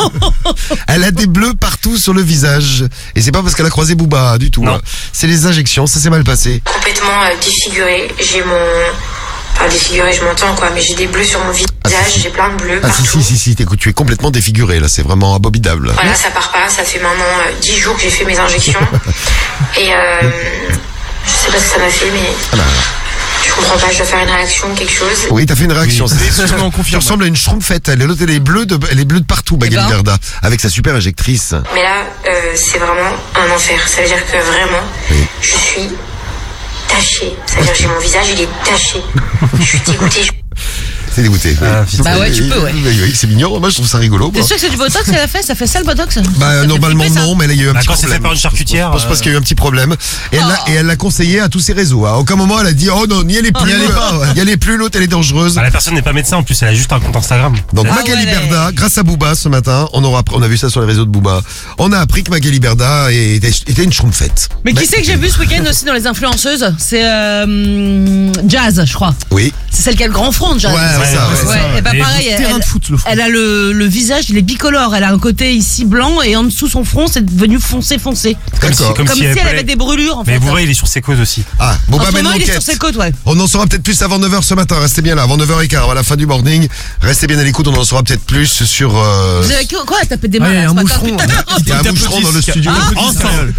Elle a des bleus partout sur le visage. Et c'est pas parce qu'elle a croisé Booba, du tout. Non. hein. C'est les injections, ça s'est mal passé. Complètement euh, défigurée. J'ai mon... Enfin, défigurée, je m'entends, quoi. Mais j'ai des bleus sur mon visage. J'ai plein de bleus Ah si, partout. si, si, si, t'écoutes, tu es complètement défiguré, là. C'est vraiment abominable. Voilà, ça part pas. Ça fait maintenant euh, dix jours que j'ai fait mes injections. Et euh, je sais pas ce que ça m'a fait, mais Ah bah, je comprends pas. Je dois faire une réaction, quelque chose. oui, t'as fait une réaction. Oui, c'est- effectivement, on Tu confirme. ressembles à une schtroumpfette. Elle est, elle est bleue de, elle est bleue de partout, Magali ben. Berda. Avec sa super injectrice. Mais là, euh, c'est vraiment un enfer. Ça veut dire que vraiment, je suis tachée. Ça veut dire que j'ai mon visage, il est taché. Je suis dégoûtée. Je- C'est dégoûté. Ah, putain. Bah ouais, tu peux, ouais. Oui, oui, oui, c'est mignon. Moi, je trouve ça rigolo. T'es moi. sûr que c'est du Botox qu'elle a fait? Ça fait ça le Botox? Bah, Ça fait normalement flipper, ça. non, mais là, il y a eu un Bah, petit quand c'est problème. fait par une charcutière, Je pense euh, parce qu'il y a eu un petit problème. Et elle l'a, Oh. et elle l'a conseillé à tous ses réseaux. À aucun moment, elle a dit, oh non, n'y allez plus. N'y allez pas, ouais. N'y allez plus, l'autre, elle est dangereuse. Bah, la personne n'est pas médecin en plus, elle a juste un compte Instagram. Donc Ah Magali ouais, Berda, grâce à Booba ce matin, on aura, on a vu ça sur les réseaux de Booba. On a appris que Magali Berda était, était une schtroumpfette. Mais Bah, qui c'est que j'ai vu ce week-end aussi dans les influenceuses? C'est euh, Jazz, je crois. Oui. C'est celle qui a le grand front, Jazz. Ouais, c'est ouais, ça, ouais. Ouais, et bah Et pareil, elle, terrain de foot, le front. elle a le, le visage, il est bicolore. Elle a un côté ici blanc et en dessous son front, c'est devenu foncé foncé. Comme si, D'accord. comme Comme si si elle elle avait des brûlures en Mais fait. vous voyez, il est sur ses côtes aussi. Ah, bon En bah ce maintenant moment, il est sur l'enquête. ses côtes, ouais. On en saura peut-être plus avant neuf heures ce matin. Restez bien là, avant neuf heures quinze, à la fin du morning. Restez bien à l'écoute, on en saura peut-être plus sur... euh, Vous avez quoi à taper des Ah, mains il y a là, un ce matin, moucheron. putain. Il y a un moucheron dans le studio. Ensemble.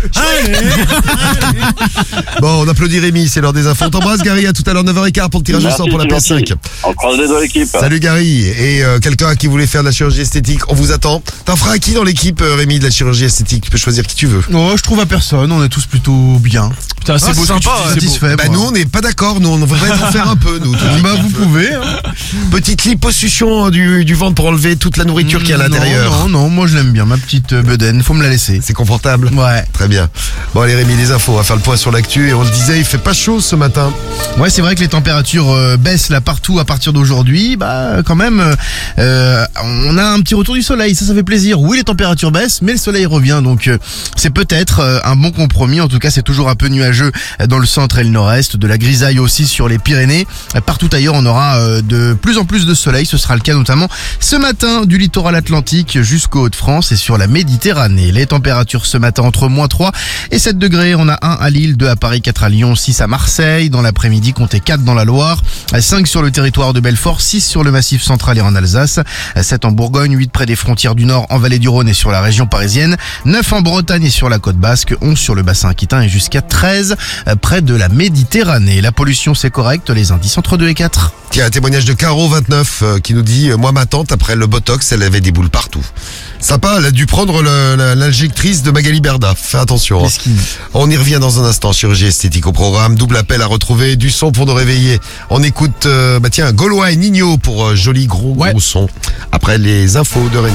Bon, on applaudit Rémi, c'est l'heure des infos. On t'embrasse Gary, à tout à l'heure neuf heures quinze pour le tirage au Merci, sort pour la c'est P S cinq. gentil. On croise les doigts l'équipe. Salut Gary, et euh, quelqu'un qui voulait faire de la chirurgie esthétique, on vous attend. T'en feras à qui dans l'équipe euh, Rémi de la chirurgie esthétique? Tu peux choisir qui tu veux. Oh, je trouve à personne, on est tous plutôt bien. Putain, c'est Ah, beau c'est ce que tu sympa, dis, ouais. c'est beau. Satisfait. Bah moi. nous on n'est pas d'accord, nous on voudrait en faire un peu nous. Bah vous pouvez. Hein. Petite liposuction du, du ventre pour enlever toute la nourriture qu'il y a à Non, l'intérieur. Non, non, moi je l'aime bien, ma petite euh, bedaine, faut me la laisser. C'est confortable. Ouais. Très bien. Bon allez Rémi, les infos, on va faire le point sur l'actu et on le disait, il fait pas chaud ce matin. Ouais, c'est vrai que les températures euh, baissent là partout à partir d'aujourd'hui. Bah, quand même, euh, on a un petit retour du soleil. Ça, ça fait plaisir. Oui, les températures baissent, mais le soleil revient. Donc, euh, c'est peut-être euh, un bon compromis. En tout cas, c'est toujours un peu nuageux dans le centre et le nord-est. De la grisaille aussi sur les Pyrénées. Euh, Partout ailleurs, on aura euh, de plus en plus de soleil. Ce sera le cas notamment ce matin du littoral atlantique jusqu'au Hauts-de-France et sur la Méditerranée. Les températures ce matin entre moins trois et sept degrés. On a un à Lille, deux à Paris, quatre à Lyon, six à Marseille. Dans l'après-midi, comptez quatre dans la Loire, cinq sur le territoire de Belfort, six sur le Massif central et en Alsace, sept en Bourgogne, huit près des frontières du Nord en Vallée du Rhône et sur la région parisienne, neuf en Bretagne et sur la côte basque, onze sur le bassin aquitain et jusqu'à treize près de la Méditerranée. La pollution, c'est correct, les indices entre deux et quatre. Tiens, un témoignage de Caro vingt-neuf euh, qui nous dit euh, moi ma tante après le botox elle avait des boules partout. Sympa, elle a dû prendre le- la- l'injectrice de Magali Berda. Fais attention. Hein. On y revient dans un instant. Chirurgie esthétique au programme. Double appel à retrouver. Du son pour nous réveiller. On écoute euh, bah tiens Gaulois et Nino pour euh, joli gros gros son. Après les infos de Rémi.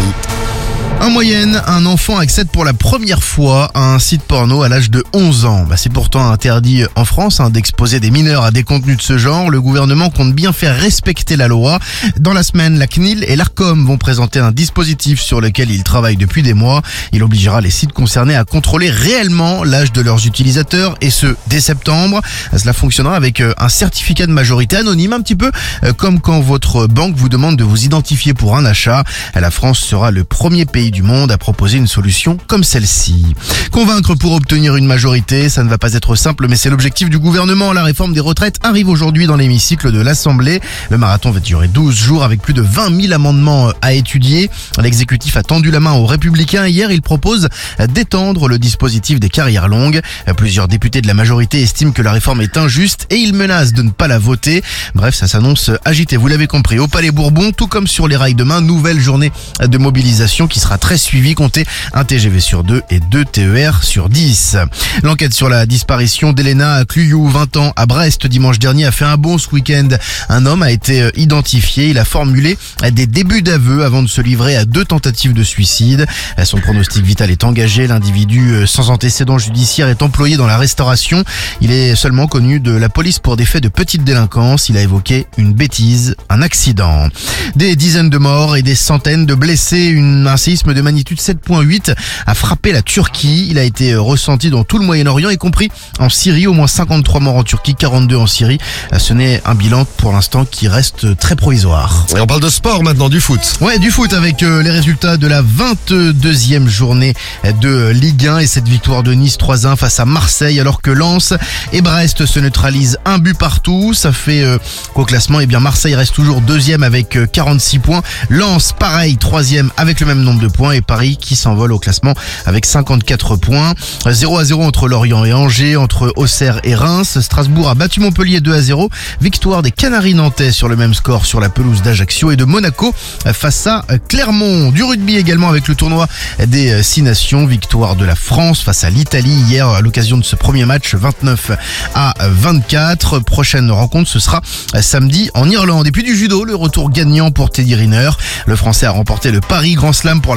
En moyenne, un enfant accède pour la première fois à un site porno à l'âge de onze ans. Bah, c'est pourtant interdit en France hein, d'exposer des mineurs à des contenus de ce genre. Le gouvernement compte bien faire respecter la loi. Dans la semaine, la C N I L et l'Arcom vont présenter un dispositif sur lequel ils travaillent depuis des mois. Il obligera les sites concernés à contrôler réellement l'âge de leurs utilisateurs et ce, dès septembre. Cela fonctionnera avec un certificat de majorité anonyme, un petit peu comme quand votre banque vous demande de vous identifier pour un achat. La France sera le premier pays du monde à proposer une solution comme celle-ci. Convaincre pour obtenir une majorité, ça ne va pas être simple, mais c'est l'objectif du gouvernement. La réforme des retraites arrive aujourd'hui dans l'hémicycle de l'Assemblée. Le marathon va durer douze jours avec plus de vingt mille amendements à étudier. L'exécutif a tendu la main aux Républicains. Hier, il propose d'étendre le dispositif des carrières longues. Plusieurs députés de la majorité estiment que la réforme est injuste et ils menacent de ne pas la voter. Bref, ça s'annonce agité, vous l'avez compris. Au Palais Bourbon, tout comme sur les rails demain, nouvelle journée de mobilisation qui sera très suivi, comptez un T G V sur deux et deux T E R sur dix. L'enquête sur la disparition d'Elena Cluyou, vingt ans, à Brest dimanche dernier a fait un bond ce week-end. Un homme a été identifié, il a formulé des débuts d'aveu avant de se livrer à deux tentatives de suicide. Son pronostic vital est engagé, l'individu sans antécédent judiciaire est employé dans la restauration. Il est seulement connu de la police pour des faits de petite délinquance. Il a évoqué une bêtise, un accident. Des dizaines de morts et des centaines de blessés, une, un séisme de magnitude sept virgule huit a frappé la Turquie. Il a été ressenti dans tout le Moyen-Orient, y compris en Syrie. Au moins cinquante-trois morts en Turquie, quarante-deux en Syrie. Ce n'est un bilan pour l'instant qui reste très provisoire. Et on parle de sport maintenant, du foot. Ouais, du foot avec les résultats de la vingt-deuxième journée de Ligue un et cette victoire de Nice trois un face à Marseille, alors que Lens et Brest se neutralisent un but partout. Ça fait euh, qu'au classement, eh bien Marseille reste toujours deuxième avec euh, quarante-six points. Lens, pareil, troisième avec le même nombre de points et Paris qui s'envole au classement avec cinquante-quatre points. zéro à zéro entre Lorient et Angers, entre Auxerre et Reims. Strasbourg a battu Montpellier deux à zéro. Victoire des Canaries nantais sur le même score sur la pelouse d'Ajaccio et de Monaco face à Clermont. Du rugby également avec le tournoi des Six Nations. Victoire de la France face à l'Italie hier à l'occasion de ce premier match vingt-neuf à vingt-quatre. Prochaine rencontre, ce sera samedi en Irlande. Et puis du judo, le retour gagnant pour Teddy Riner. Le Français a remporté le Paris Grand Slam pour la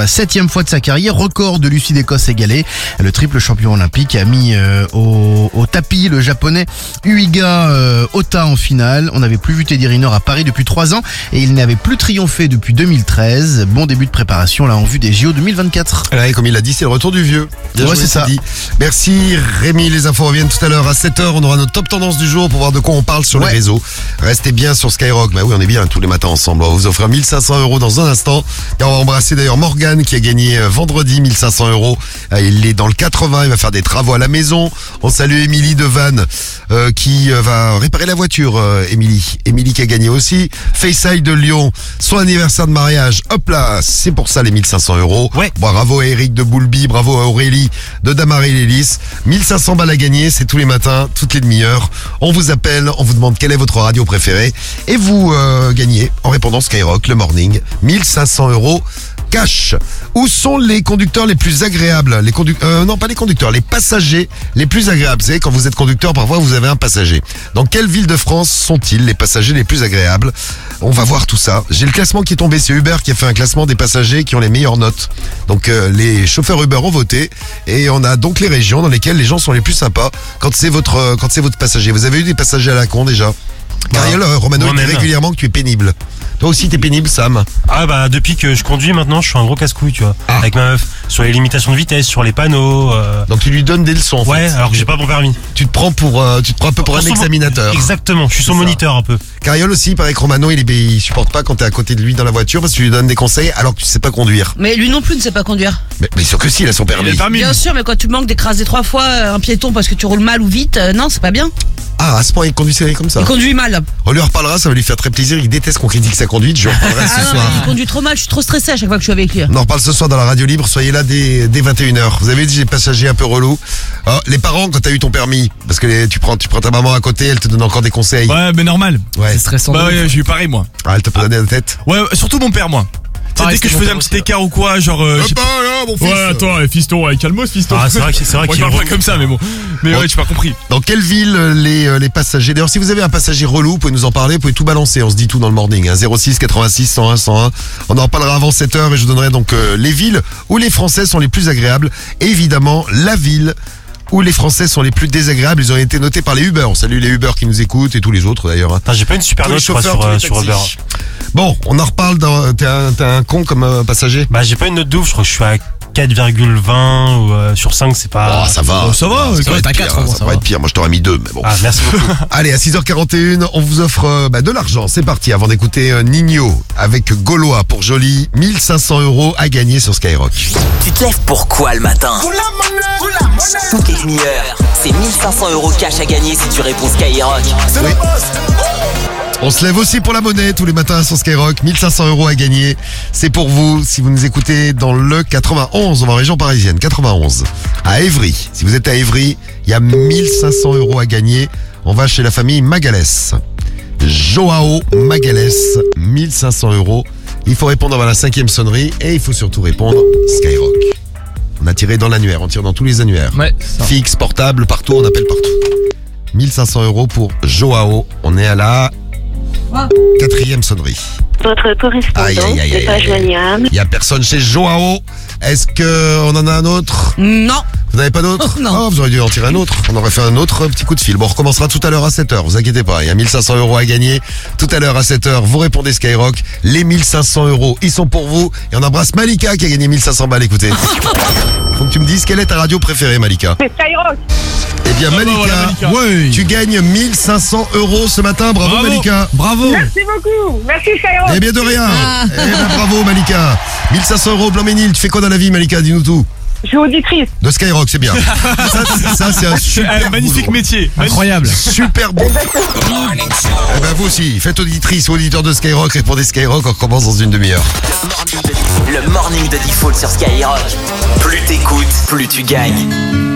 la septième fois de sa carrière, record de Lucie d'Écosse égalé. Le triple champion olympique a mis euh, au, au tapis le japonais Uiga euh, Ota en finale. On n'avait plus vu Teddy Riner à Paris depuis trois ans et il n'avait plus triomphé depuis deux mille treize. Bon début de préparation là en vue des J O deux mille vingt-quatre. Ouais, comme il a dit, c'est le retour du vieux. Bien ouais, joué, c'est ça. Dit. Merci Rémi, les infos reviennent tout à l'heure à sept heures. On aura notre top tendance du jour pour voir de quoi on parle sur ouais. les réseaux. Restez bien sur Skyrock. Bah oui, on est bien tous les matins ensemble. On va vous offrir mille cinq cents euros dans un instant. Et on va embrasser d'ailleurs Morgane qui a gagné vendredi mille cinq cents euros. Il est dans le quatre-vingts, il va faire des travaux à la maison. On salue Émilie de Vannes euh, qui euh, va réparer la voiture. Euh, Émilie, Émilie qui a gagné aussi. Fayside de Lyon, son anniversaire de mariage. Hop là, c'est pour ça les mille cinq cents euros. Ouais. Bravo à Eric de Boulby, bravo à Aurélie de Damary-Lélis. mille cinq cents balles à gagner, c'est tous les matins, toutes les demi-heures. On vous appelle, on vous demande quelle est votre radio préférée et vous euh, gagnez en répondant Skyrock le morning mille cinq cents euros cash. Où sont les conducteurs les plus agréables? Les conduc- euh, non, pas les conducteurs, les passagers les plus agréables. Vous savez, quand vous êtes conducteur, parfois vous avez un passager. Dans quelle ville de France sont-ils les passagers les plus agréables? On va voir tout ça. J'ai le classement qui est tombé. C'est Uber qui a fait un classement des passagers qui ont les meilleures notes. Donc euh, les chauffeurs Uber ont voté et on a donc les régions dans lesquelles les gens sont les plus sympas quand c'est votre euh, quand c'est votre passager. Vous avez eu des passagers à la con déjà? Cariol, euh, Romano, il dit régulièrement que tu es pénible. Toi aussi t'es pénible, Sam? Ah bah depuis que je conduis maintenant, je suis un gros casse-couille, tu vois. Ah. Avec ma meuf, sur les limitations de vitesse, sur les panneaux. Euh... Donc tu lui donnes des leçons en ouais, fait. alors que j'ai pas mon permis. Tu te prends pour, euh, tu te prends un peu pour un examinateur. Exactement, je suis son moniteur un peu. Cariol aussi, il paraît que Romano, il, est, il supporte pas quand t'es à côté de lui dans la voiture parce que tu lui donnes des conseils alors que tu sais pas conduire. Mais lui non plus ne sait pas conduire. Mais, mais sûr que si, il a son permis. Il permis. Bien sûr, mais quand tu manques d'écraser trois fois un piéton parce que tu roules mal ou vite, euh, non, c'est pas bien. Ah, à ce point, il conduit comme ça. Il conduit mal. On lui en reparlera, ça va lui faire très plaisir. Il déteste qu'on critique sa conduite. Je lui en reparlerai ce ah non, soir. Il conduit trop mal, je suis trop stressée à chaque fois que je suis avec lui. On en reparle ce soir dans la radio libre. Soyez là dès, dès vingt et une heures. Vous avez dit, les passagers un peu relous. Oh, les parents, quand t'as eu ton permis, parce que les, tu prends, tu prends ta maman à côté, elle te donne encore des conseils. Ouais, mais normal. Ouais. C'est stressant. Bah ouais, j'ai eu pareil, moi. Ah, elle te peut donner la tête. Ouais, surtout mon père, moi. Ah, dès que je faisais un petit écart ou quoi, genre. Euh, pas, là, mon fils. Ouais, attends, fiston, ouais, calmos, fiston. Ah, c'est vrai, c'est vrai qu'il qu parle pas comme ça, mais bon. Mais bon, ouais, tu m'as compris. Dans quelle ville les, les passagers. D'ailleurs, si vous avez un passager relou, vous pouvez nous en parler, vous pouvez tout balancer. On se dit tout dans le morning. Hein. zéro six quatre-vingt-six cent un cent un. On en parlera avant sept heures et je vous donnerai donc euh, les villes où les Français sont les plus agréables. Et évidemment, la ville où les Français sont les plus désagréables. Ils ont été notés par les Uber. On salue les Uber qui nous écoutent et tous les autres d'ailleurs. Hein. J'ai pas une super note sur, euh, sur Uber. Bon, on en reparle. Dans... T'es un, t'es un con comme euh, passager? Bah, j'ai pas une note de ouf. Je crois que je suis à quatre virgule vingt ou euh, sur cinq, c'est pas. Oh, ça va. Oh, ça va. Ça, ça va être pire. Hein, ça, ça va être pire. Moi, je t'aurais mis deux, mais bon. Ah, merci beaucoup. Allez, à six heures quarante et une, on vous offre euh, bah, de l'argent. C'est parti. Avant d'écouter euh, Nino avec Gaulois pour Jolie, mille cinq cents euros à gagner sur Skyrock. Tu te lèves pourquoi le matin? Toutes les demi-heures, c'est mille cinq cents euros cash à gagner si tu réponds Skyrock. Oui. On se lève aussi pour la monnaie tous les matins sur Skyrock. mille cinq cents euros à gagner. C'est pour vous si vous nous écoutez dans le quatre-vingt-onze, on va en région parisienne. quatre-vingt-onze. À Évry. Si vous êtes à Évry, il y a mille cinq cents euros à gagner. On va chez la famille Magalès. Joao Magalès, mille cinq cents euros. Il faut répondre avant la cinquième sonnerie et il faut surtout répondre Skyrock. On a tiré dans l'annuaire, on tire dans tous les annuaires. Ouais, fixe, portable, partout, on appelle partout. mille cinq cents euros pour Joao. On est à la quatrième sonnerie. Votre correspondant n'est pas joignable. Il n'y a personne chez Joao. Est-ce qu'on en a un autre? Non. Vous n'avez pas d'autre? Oh, non. Oh, vous auriez dû en tirer un autre. On aurait fait un autre petit coup de fil. Bon, on recommencera tout à l'heure à sept heures. Vous inquiétez pas. Il y a mille cinq cents euros à gagner. Tout à l'heure à sept heures, vous répondez Skyrock. Les mille cinq cents euros, ils sont pour vous. Et on embrasse Malika qui a gagné mille cinq cents balles. Écoutez. Faut que tu me dises quelle est ta radio préférée, Malika. C'est Skyrock. Eh bien, Ah, Malika, bah voilà, Malika. Ouais. Tu gagnes mille cinq cents euros ce matin. Bravo, Bravo. Malika. Bravo. Merci beaucoup. Merci Skyrock. Eh bien, de rien. Eh ben, bravo, Malika. mille cinq cents euros, Blanc-Ménil. Tu fais quoi dans la vie, Malika? Dis-nous tout. Je suis auditrice. De Skyrock, c'est bien. ça, c'est- ça, c'est un super Eh, magnifique boulot. métier. Incroyable. Super bon. Eh ben, vous aussi, faites auditrice ou auditeur de Skyrock, répondez Skyrock, on recommence dans une demi-heure. Le morning de Default sur Skyrock. Plus t'écoutes, plus tu gagnes.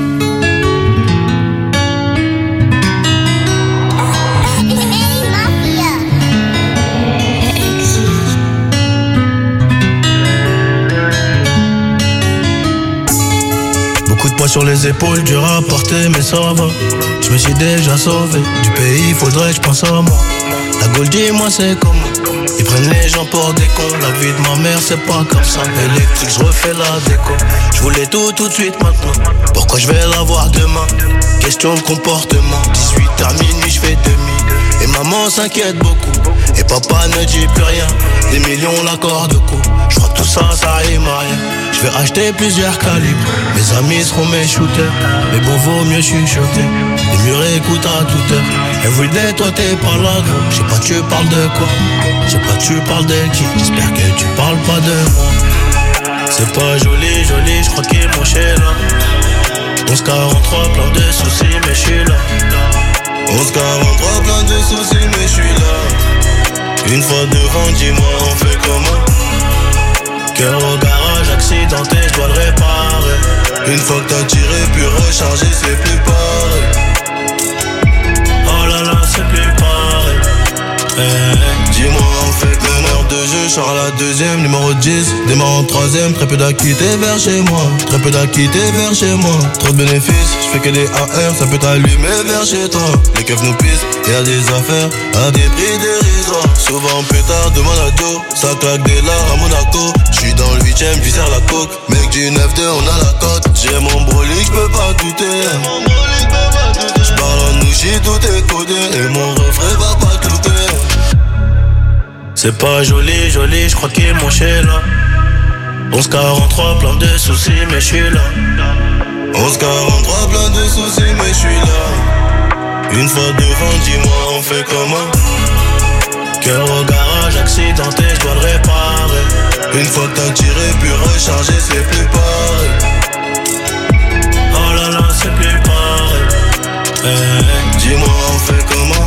Beaucoup de poids sur les épaules, dur à porter, mais ça va. Je me suis déjà sauvé du pays, faudrait que je pense à moi. La Gold, dis-moi c'est comment. Ils prennent les gens pour des cons. La vie de ma mère c'est pas comme ça. Électrique, je refais la déco. Je voulais tout tout de suite maintenant. Pourquoi je vais l'avoir demain? Question de comportement. dix-huit à minuit, je fais demi. Et maman s'inquiète beaucoup. Et papa ne dit plus rien. Des millions l'accord de coup. Je crois que tout ça, ça rime à rien. Je vais acheter plusieurs calibres. Mes amis seront mes shooters. Mais bon, vaut mieux chuchoter. Les murs écoutent à toute heure. Everyday, toi t'es pas là, gros. Je sais pas, tu parles de quoi? Je sais pas, tu parles de qui? J'espère que tu parles pas de moi. C'est pas joli, joli, je crois qu'il est mon chez là. onze quarante-trois, plein de soucis, mais je suis là. onze quarante-trois, plein de soucis, mais je suis là. Une fois devant, dis-moi, on fait comment? Cœur au garage, accidenté, je dois le réparer. Une fois que t'as tiré, puis rechargé, c'est plus pareil. Oh là là, c'est plus pareil. Hey, hey. Dis-moi, on fait meneur de jeu, je sors à la deuxième, numéro dix. Démarre en troisième, très peu d'acquittés vers chez moi. Très peu d'acquittés vers chez moi. Trop de bénéfices, je fais que des A R, ça peut t'allumer vers chez toi. Les keufs nous pissent, y'a des affaires à des prix dérisoires. Souvent pétard, demande à Joe, ça claque des lards à Monaco. J'suis dans le huitième, j'vis serre la coke. Mec du neuf deux, on a la cote. J'ai mon brolic, j'peux pas douter. J'parle en nouchi, tout est codé. Et mon refrain va pas douter. C'est pas joli, joli, j'crois qu'il est mon chez là. onze quarante-trois, plein de soucis, mais j'suis là. onze quarante-trois, plein de soucis, mais j'suis là. Une fois devant, dis-moi, on fait comment? Cœur au garage, accidenté, j'dois le réparer. Une fois que t'as tiré, puis rechargé, c'est plus pareil. Oh là là, c'est plus pareil. Hey, hey. Dis-moi, on fait comment?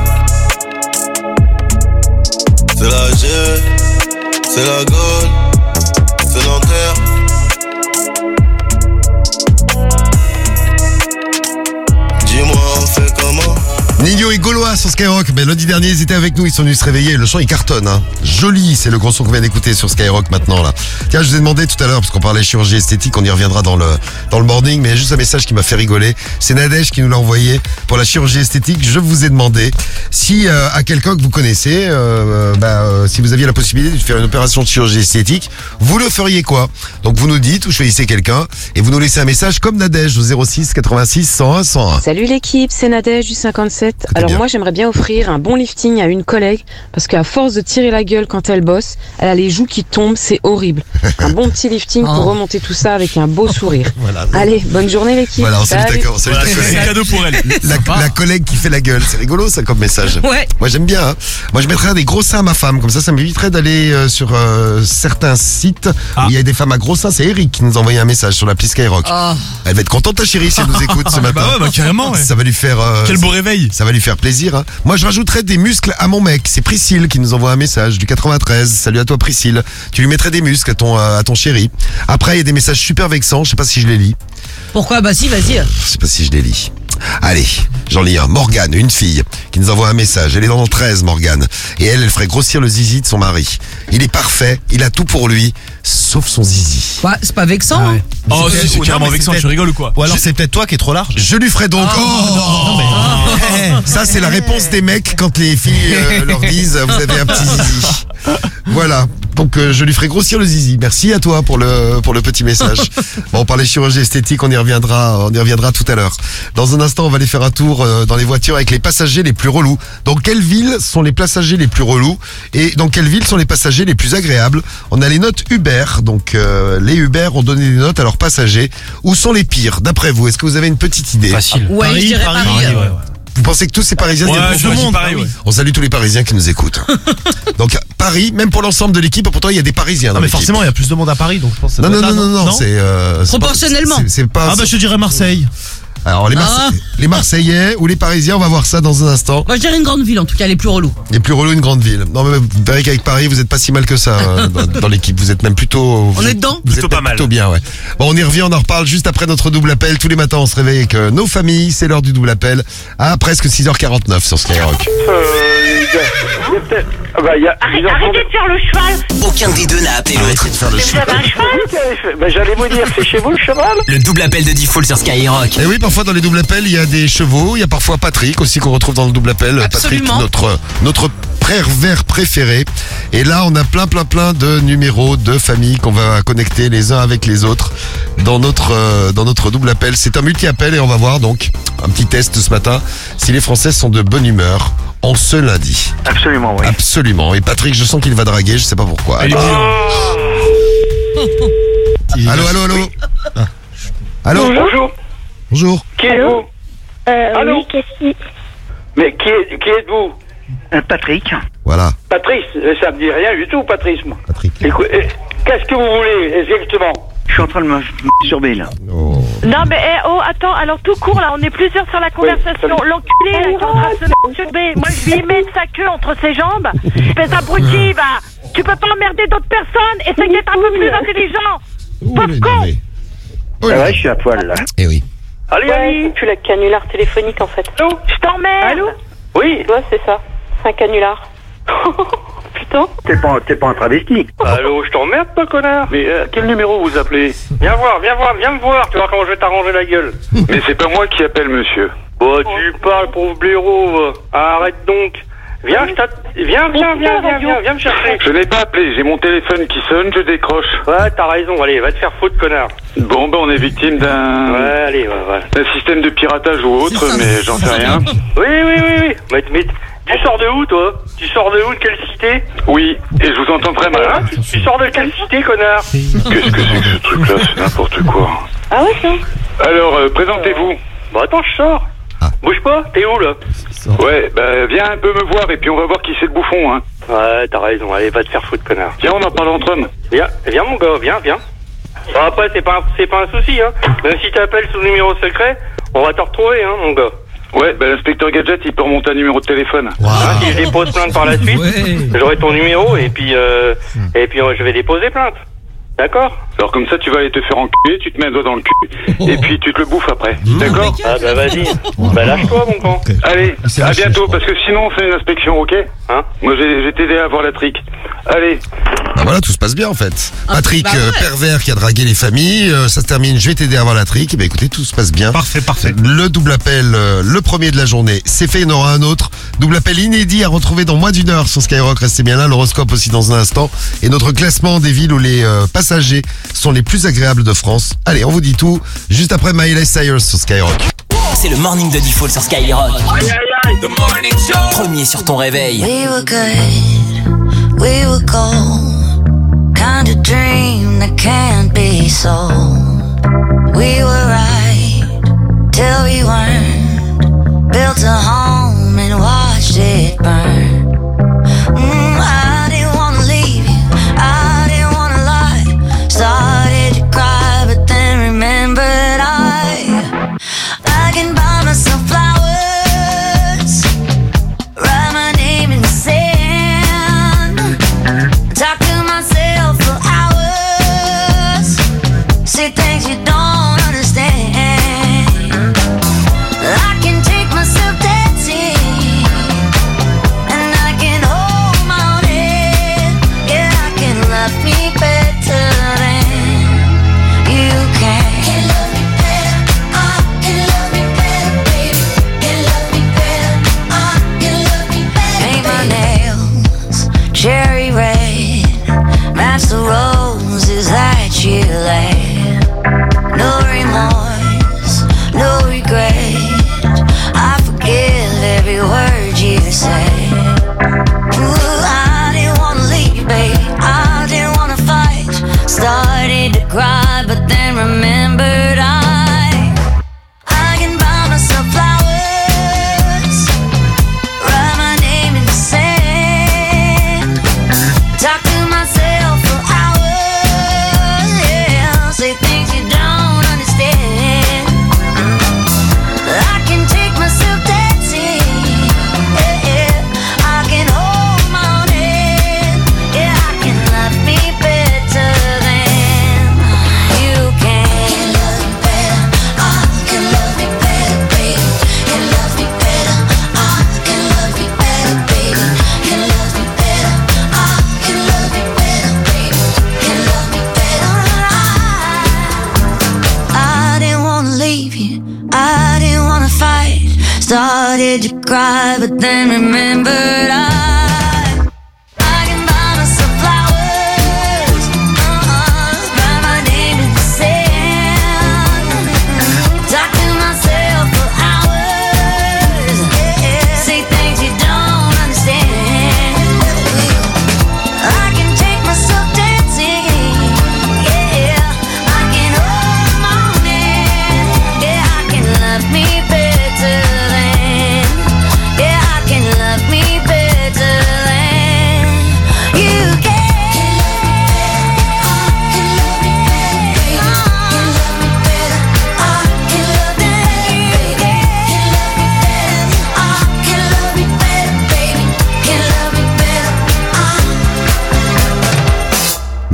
C'est la G, c'est la Gaule, c'est Nanterre. Dis-moi, on fait comment? Nino et Gaulois sur Skyrock. Mais lundi dernier, ils étaient avec nous, ils sont venus se réveiller. Le chant, il cartonne. Hein. Joli, c'est le gros son qu'on vient d'écouter sur Skyrock maintenant. Là. Tiens, je vous ai demandé tout à l'heure, parce qu'on parlait chirurgie esthétique, on y reviendra dans le dans le morning, mais il y a juste un message qui m'a fait rigoler. C'est Nadège qui nous l'a envoyé pour la chirurgie esthétique. Je vous ai demandé si euh, à quelqu'un que vous connaissez, euh, bah, euh, si vous aviez la possibilité de faire une opération de chirurgie esthétique, vous le feriez quoi? Donc vous nous dites, vous choisissez quelqu'un et vous nous laissez un message comme Nadège au zéro six quatre-vingt-six cent un cent un. Salut l'équipe, c'est Nadège du cinquante-sept. Écoutez Alors bien. moi j'aimerais bien offrir un bon lifting à une collègue parce qu'à force de tirer la gueule quand elle bosse, elle a les joues qui tombent, c'est horrible. Un bon petit lifting pour Oh. remonter tout ça avec un beau sourire. Voilà. Allez, bonne journée l'équipe. Voilà, on s'est mis Salut. d'accord. Salut Voilà, ta c'est collègue. un cadeau pour elle. La, la collègue qui fait la gueule, c'est rigolo ça comme message. Ouais. Moi j'aime bien. Hein. Moi je mettrais des gros seins à ma femme, comme ça ça m'éviterait d'aller euh, sur euh, certains sites Ah. où il y a des femmes à gros seins. C'est Eric qui nous a envoyé un message sur l'appli Skyrock. Oh. Elle va être contente ta chérie si elle nous écoute ce matin. Bah ouais, bah carrément, ouais. Ça va lui faire. euh, Quel beau réveil. Ça va lui faire plaisir. Hein. Moi je rajouterais des muscles à mon mec. C'est Priscille qui nous envoie un message du quatre-vingt-treize. Salut à toi Priscille. Tu lui mettrais des muscles à ton euh, à ton chéri. Après il y a des messages super vexants. Je sais pas si je les lis. Pourquoi? Bah si, vas-y. Je sais pas si je les lis. Allez, j'en lis un. Morgane, une fille, qui nous envoie un message. Elle est dans le treize, Morgane. Et elle, elle ferait grossir le zizi de son mari. Il est parfait, il a tout pour lui, sauf son zizi. Ouais, c'est pas vexant. Hein. Oh, C'est- si, c'est non, carrément mais c'est vexant, peut-être- tu rigoles ou quoi? Ou alors c'est peut-être toi qui es trop large. Je lui ferai donc... Oh, Ça, c'est la réponse des mecs quand les filles euh, leur disent « Vous avez un petit zizi ». Voilà, donc euh, je lui ferai grossir le zizi. Merci à toi pour le pour le petit message. Bon, on parlait chirurgie esthétique, on y reviendra, on y reviendra tout à l'heure. Dans un instant, on va aller faire un tour euh, dans les voitures avec les passagers les plus relous. Dans quelle ville sont les passagers les plus relous et dans quelle ville sont les passagers les plus agréables? On a les notes Uber, donc euh, les Uber ont donné des notes à leurs passagers. Où sont les pires d'après vous? Est-ce que vous avez une petite idée? Facile. Ouais, je dirais Paris. Paris, ouais, ouais. Vous pensez que tous ces Parisiens Ouais, viennent pour je Paris? dis pareil, ouais. On salue tous les Parisiens qui nous écoutent. Donc Paris, même pour l'ensemble de l'équipe, pourtant il y a des Parisiens dans Non mais l'équipe. forcément il y a plus de monde à Paris donc je pense que ça Non, doit non, être non, là, non, non, c'est... euh, c'est pas- Proportionnellement. c'est- C'est pas... Ah bah je dirais Marseille. Alors les, Marse- Ah. les Marseillais ou les Parisiens, on va voir ça dans un instant. Moi je dirais une grande ville en tout cas, les plus relous. Les plus relous, une grande ville. Non mais vous verrez qu'avec Paris, vous êtes pas si mal que ça euh, dans, dans l'équipe. Vous êtes même plutôt... On est dedans? Vous Plutôt êtes pas même mal. Plutôt bien, ouais. Bon, on y revient, on en reparle juste après notre double appel. Tous les matins, on se réveille avec euh, nos familles. C'est l'heure du double appel à presque six heures quarante-neuf sur Skyrock. Euh, il y a- il y a peut-être- ah bah, il y a- Arrête- ils entendent- Arrêtez de faire le cheval. Aucun des deux n'a appelé l'autre. Arrêtez de faire le Vous cheval. avez un cheval? Bah, j'allais vous dire, c'est chez vous le cheval? Le double appel de Diffoul sur Skyrock. Et oui, parfois dans les doubles appels, il y a des chevaux, il y a parfois Patrick aussi qu'on retrouve dans le double appel. Absolument. Patrick, notre notre pervers préférés. Et là, on a plein, plein, plein de numéros de familles qu'on va connecter les uns avec les autres dans notre euh, dans notre double appel. C'est un multi-appel et on va voir donc un petit test ce matin si les Français sont de bonne humeur en ce lundi. Absolument, oui. Absolument. Et Patrick, je sens qu'il va draguer, je sais pas pourquoi. Allô, allô, allô, allô. Allô. Bonjour. Bonjour. Qui êtes-vous? Euh, Allô? oui, qu'est-ce qui... Mais qui, est- qui êtes-vous? Euh, Patrick. Voilà. Patrice, ça me dit rien du tout, Patrice. moi. Patrick. Écou- eh, Qu'est-ce que vous voulez exactement? Je suis en train de me masturber, là. Oh. Non mais eh, oh attends, alors tout court là, on est plusieurs sur la conversation. L'enculé là qui est en train de se masturber, moi je lui mets sa queue entre ses jambes. Espèce d'abruti, va. Tu peux pas emmerder d'autres personnes, essaye d'être un peu plus intelligent. Pauvre con. Ah ouais, je suis à poil, là. Eh oui. Allez, allez. Tu l'as canular téléphonique en fait. Allô? Je t'emmerde. Allô? Oui. Ouais, c'est ça. C'est un canular. Putain. T'es pas, t'es pas un travesti. Allô, je t'emmerde, toi, connard. Mais euh, quel numéro vous appelez? Viens voir, viens voir, viens me voir. Tu vois comment je vais t'arranger la gueule. Mais c'est pas moi qui appelle, monsieur. Bon, tu parles, pauvre blaireau. va. Arrête donc. Viens, je t'att- viens, viens, viens, viens, viens, viens me chercher. Je n'ai pas appelé, j'ai mon téléphone qui sonne, je décroche. Ouais, t'as raison. Allez, va te faire foutre, connard. Bon, ben on est victime d'un... Ouais, allez, ouais, ouais. d'un système de piratage ou autre, mais j'en sais rien. Oui, oui, oui, oui. Mais, mais tu sors de où, toi? Tu sors de où? De quelle cité? Oui, et je vous entends très mal. Hein? tu, tu sors de quelle cité, connard? Qu'est-ce que c'est que ce truc-là? C'est n'importe quoi. Ah ouais, ça? Alors, euh, présentez-vous. Bon, attends, je sors. Bouge pas, t'es où, là? Ouais, bah viens un peu me voir et puis on va voir qui c'est le bouffon, hein. Ouais, t'as raison. Allez, va te faire foutre, connard. Tiens, on en parle entre hommes. Viens, viens, mon gars, viens, viens. Bon, après, c'est pas, un- c'est pas un souci, hein. Même si t'appelles sous le numéro secret, on va te retrouver, hein, mon gars. Ouais, bah l'inspecteur Gadget, il peut remonter un numéro de téléphone. Hein, si je dépose plainte par la suite, j'aurai ton numéro et puis, euh, et puis euh, je vais déposer plainte. D'accord? Alors comme ça, tu vas aller te faire enculer, tu te mets un doigt dans le cul, et puis tu te le bouffes après. D'accord? Ah bah vas-y. Bah lâche-toi, mon con. Allez, à bientôt, parce que sinon on fait une inspection, ok? Hein? Moi j'ai j'ai t'aidé à avoir la trique. Allez. Bah voilà, tout se passe bien en fait. Patrick, bah euh, ouais. pervers qui a dragué les familles, euh, ça se termine, je vais t'aider à avoir la trique. Et bah écoutez, tout se passe bien. Parfait, parfait. Le double appel, euh, le premier de la journée, c'est fait, il y en aura un autre. Double appel inédit à retrouver dans moins d'une heure sur Skyrock, restez bien là, l'horoscope aussi dans un instant. Et notre classement des villes où les euh, passagers sont les plus agréables de France. Allez, on vous dit tout, juste après Miley Cyrus sur Skyrock. C'est le morning de Default sur Skyrock. Premier sur ton réveil. We were good, we were gold. Kind of dream that can't be sold. We were right till we weren't. Built a home and watched it burn. Mm, I didn't wanna leave you, I didn't wanna lie. Started to cry, but then remembered I I can buy myself flowers, write my name in the sand, talk to myself for hours, say things you don't understand. I can take myself dancing, and I can hold my own head. Yeah, I can love me better than you can. Can love me better, I can love me better, baby. Can love me better, I can love me better. Paint my nails cherry red, match the roses that you laid. No remorse, no regret. I forgive every word you say. Ooh, I didn't wanna leave, babe. I didn't wanna fight. Started to cry, but then remembered I I can buy myself flowers, write my name in the sand, talk to myself for hours, yeah, say things you don't understand. I can take myself dancing, yeah, yeah. I can hold my own head, yeah, I can love me better than you can. Can love me better, I can love me better, baby. Can love me better, I can love me better, baby. Can love me better, I can love me better, baby. Can love me better, I I didn't wanna leave you, I didn't wanna fight. Started to cry, but then remembered I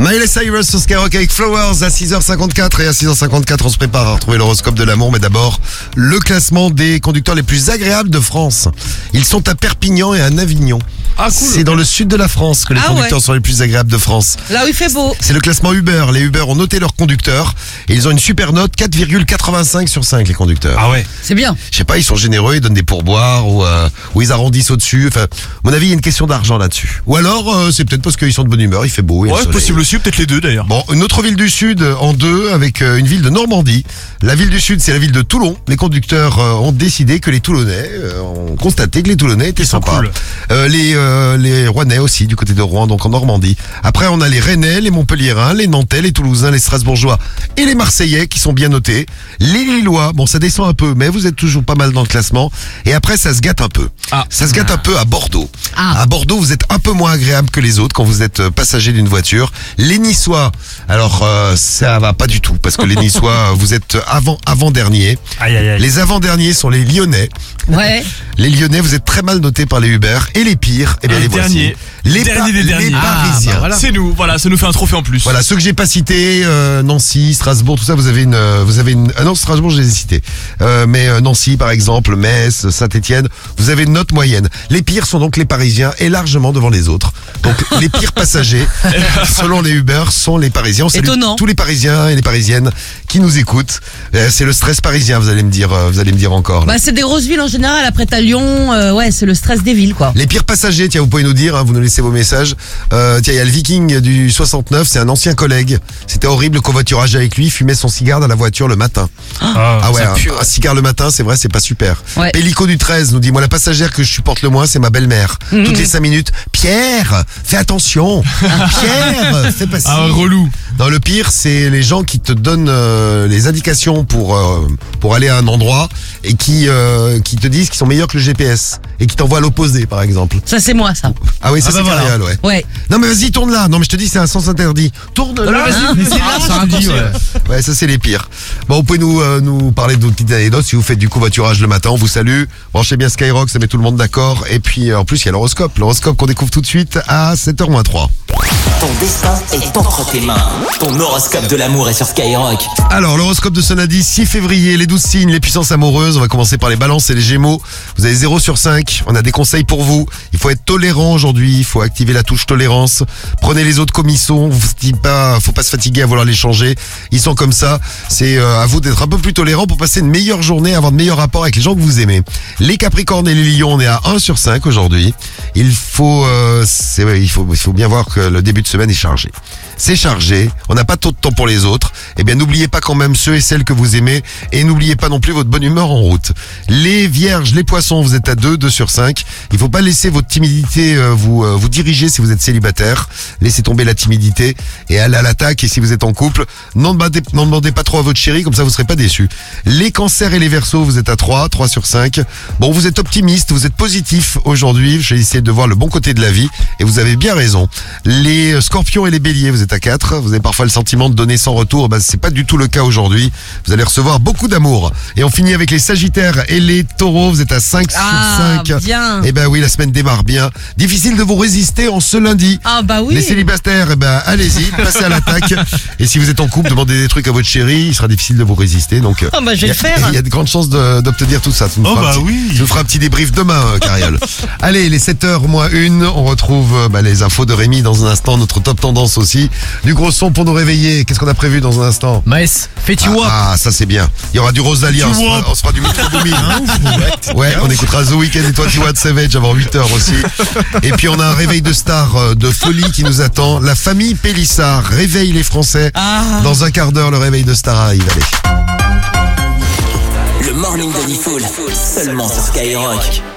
Miley Cyrus sur Skyrock avec Flowers à six heures cinquante-quatre et à six heures cinquante-quatre on se prépare à retrouver l'horoscope de l'amour, mais d'abord le classement des conducteurs les plus agréables de France. Ils sont à Perpignan et à Avignon. Ah, cool. C'est dans le sud de la France que les Ah, conducteurs ouais. sont les plus agréables de France. Là où il fait beau. C'est le classement Uber. Les Uber ont noté leurs conducteurs et ils ont une super note, quatre virgule quatre-vingt-cinq sur cinq les conducteurs. Ah ouais. C'est bien. Je sais pas, ils sont généreux, ils donnent des pourboires ou, euh, ou ils arrondissent au-dessus. Enfin, à mon avis, il y a une question d'argent là-dessus. Ou alors, euh, c'est peut-être parce qu'ils sont de bonne humeur, il fait beau. il y a Ouais, le c'est soleil. possible aussi, peut-être les deux d'ailleurs. Bon, une autre ville du Sud en deux avec euh, une ville de Normandie. La ville du Sud, c'est la ville de Toulon. Les conducteurs euh, ont décidé que les Toulonnais euh, ont constaté que les Toulonnais étaient sympas. cool. Euh, les euh, les Rouennais aussi du côté de Rouen, donc en Normandie. Après, on a les Rennais, les Montpelliérains, les Nantais, les Toulousains, les Strasbourgeois et les Marseillais qui sont bien notés. Les Lillois, bon, ça descend un peu, mais vous êtes toujours pas mal dans le classement. Et après, ça se gâte un peu. Ah. Ça se gâte un peu à Bordeaux. Ah. À Bordeaux, vous êtes un peu moins agréable que les autres quand vous êtes euh, passager d'une voiture. Les Niçois, alors euh, ça va pas du tout parce que les Niçois, vous êtes avant avant dernier. Aïe aïe aïe. Les avant-derniers sont les Lyonnais. Ouais. Les Lyonnais, vous êtes très mal notés par les Uber. Et les pires, eh bien Et les les voici. derniers. Les, Derniers pa- des les derniers. Parisiens. Ah, bah voilà. C'est nous, voilà, ça nous fait un trophée en plus. Voilà, ceux que j'ai pas cités, euh, Nancy, Strasbourg, tout ça, vous avez une, euh, vous avez une, ah non, Strasbourg, je les ai cités. Euh, mais euh, Nancy, par exemple, Metz, Saint-Étienne, vous avez une note moyenne. Les pires sont donc les Parisiens et largement devant les autres. Donc, les pires passagers, selon les Uber, sont les Parisiens. On salue Étonnant. tous les Parisiens et les Parisiennes qui nous écoutent. Euh, c'est le stress parisien, vous allez me dire, euh, vous allez me dire encore. là. Bah, c'est des grosses villes en général. Après, t'as Lyon. euh, ouais, c'est le stress des villes, quoi. Les pires passagers, tiens, vous pouvez nous dire, hein, vous nous laissez vos messages. Euh, tiens, il y a le Viking du soixante-neuf, c'est un ancien collègue. C'était horrible le covoiturage avec lui, il fumait son cigare dans la voiture le matin. Ah, Ah ouais, ça un, pue. un cigare le matin, c'est vrai, c'est pas super. Ouais. Pélico du treize nous dit, moi la passagère que je supporte le moins, c'est ma belle-mère. Mhm. Toutes les cinq minutes, Pierre, fais attention. Pierre, fais pas ci. Ah, relou. Non, le pire, c'est les gens qui te donnent euh, les indications pour euh, pour aller à un endroit et qui euh, qui te disent qu'ils sont meilleurs que le G P S et qui t'envoient à l'opposé, par exemple. Ça, c'est moi, ça. Ah oui, ça Ah bah c'est voilà. carréal, ouais. Ouais. Non mais vas-y, tourne là. Non mais je te dis, c'est un sens interdit. Tourne là. vas-y, mais c'est là, ça a dit, ouais. Ouais, ça c'est les pires. Bon, vous pouvez nous euh, nous parler de vos petites anecdotes si vous faites du covoiturage le matin. On vous salue. Branchez bien Skyrock, ça met tout le monde d'accord. Et puis euh, en plus il y a l'horoscope, l'horoscope qu'on découvre tout de suite à sept heures moins trois. Ton destin est entre tes mains. Ton horoscope de l'amour est sur Skyrock. Alors, l'horoscope de ce lundi six février, les douze signes, les puissances amoureuses. On va commencer par les balances et les gémeaux. Vous avez zéro sur cinq. On a des conseils pour vous. Il faut être tolérant aujourd'hui. Il faut activer la touche tolérance. Prenez les autres comme ils sont. Vous dites pas, faut pas se fatiguer à vouloir les changer. Ils sont comme ça. C'est euh, à vous d'être un peu plus tolérant pour passer une meilleure journée, avoir de meilleurs rapports avec les gens que vous aimez. Les capricornes et les lions, on est à un sur cinq aujourd'hui. Il faut, euh, c'est, il faut, il faut bien voir que le début de semaine est chargé. C'est chargé, on n'a pas trop de temps pour les autres. Eh bien, n'oubliez pas quand même ceux et celles que vous aimez et n'oubliez pas non plus votre bonne humeur en route. Les vierges, les poissons, vous êtes à deux, deux sur cinq. Il faut pas laisser votre timidité euh, vous euh, vous diriger si vous êtes célibataire. Laissez tomber la timidité et allez à l'attaque. Et si vous êtes en couple, n'en demandez, n'en demandez pas trop à votre chérie, comme ça vous serez pas déçus. Les cancers et les verseaux, vous êtes à trois, trois sur cinq. Bon, vous êtes optimiste, vous êtes positif aujourd'hui. J'ai essayé de voir le bon côté de la vie et vous avez bien raison. Les scorpions et les béliers, vous êtes à quatre. Vous avez parfois le sentiment de donner sans retour. Ben, c'est pas du tout le cas aujourd'hui. Vous allez recevoir beaucoup d'amour. Et on finit avec les sagittaires et les taureaux. Vous êtes à cinq Ah, sur cinq. bien. Et ben oui, la semaine démarre bien. Difficile de vous résister en ce lundi. Ah, bah oui. Les célibataires, eh ben, allez-y, passez à l'attaque. Et si vous êtes en couple, demandez des trucs à votre chérie. Il sera difficile de vous résister. Donc, Ah, bah, je vais il y a- le faire. Il y a de grandes chances de- d'obtenir tout ça. Tu nous Oh, feras un bah petit- oui. tu nous feras un petit débrief demain, euh, Cariole. Allez, les sept heures moins une, on retrouve euh, bah, les infos de Rémi dans un instant, notre top tendance aussi. Du gros son pour nous réveiller. Qu'est-ce qu'on a prévu dans un instant? Maes, fais-tu wap. Ah, ça c'est bien. Il y aura du Rosalia, on se fera, on se fera du Metro Boomin. Ouais, on écoutera The Weeknd et twenty-one Savage avant huit heures aussi. Et puis on a un réveil de star euh, de folie qui nous attend. La famille Pélissard réveille les Français. Ah. Dans un quart d'heure, le réveil de star arrive. Allez. Le morning de Diffoul, seulement sur Skyrock.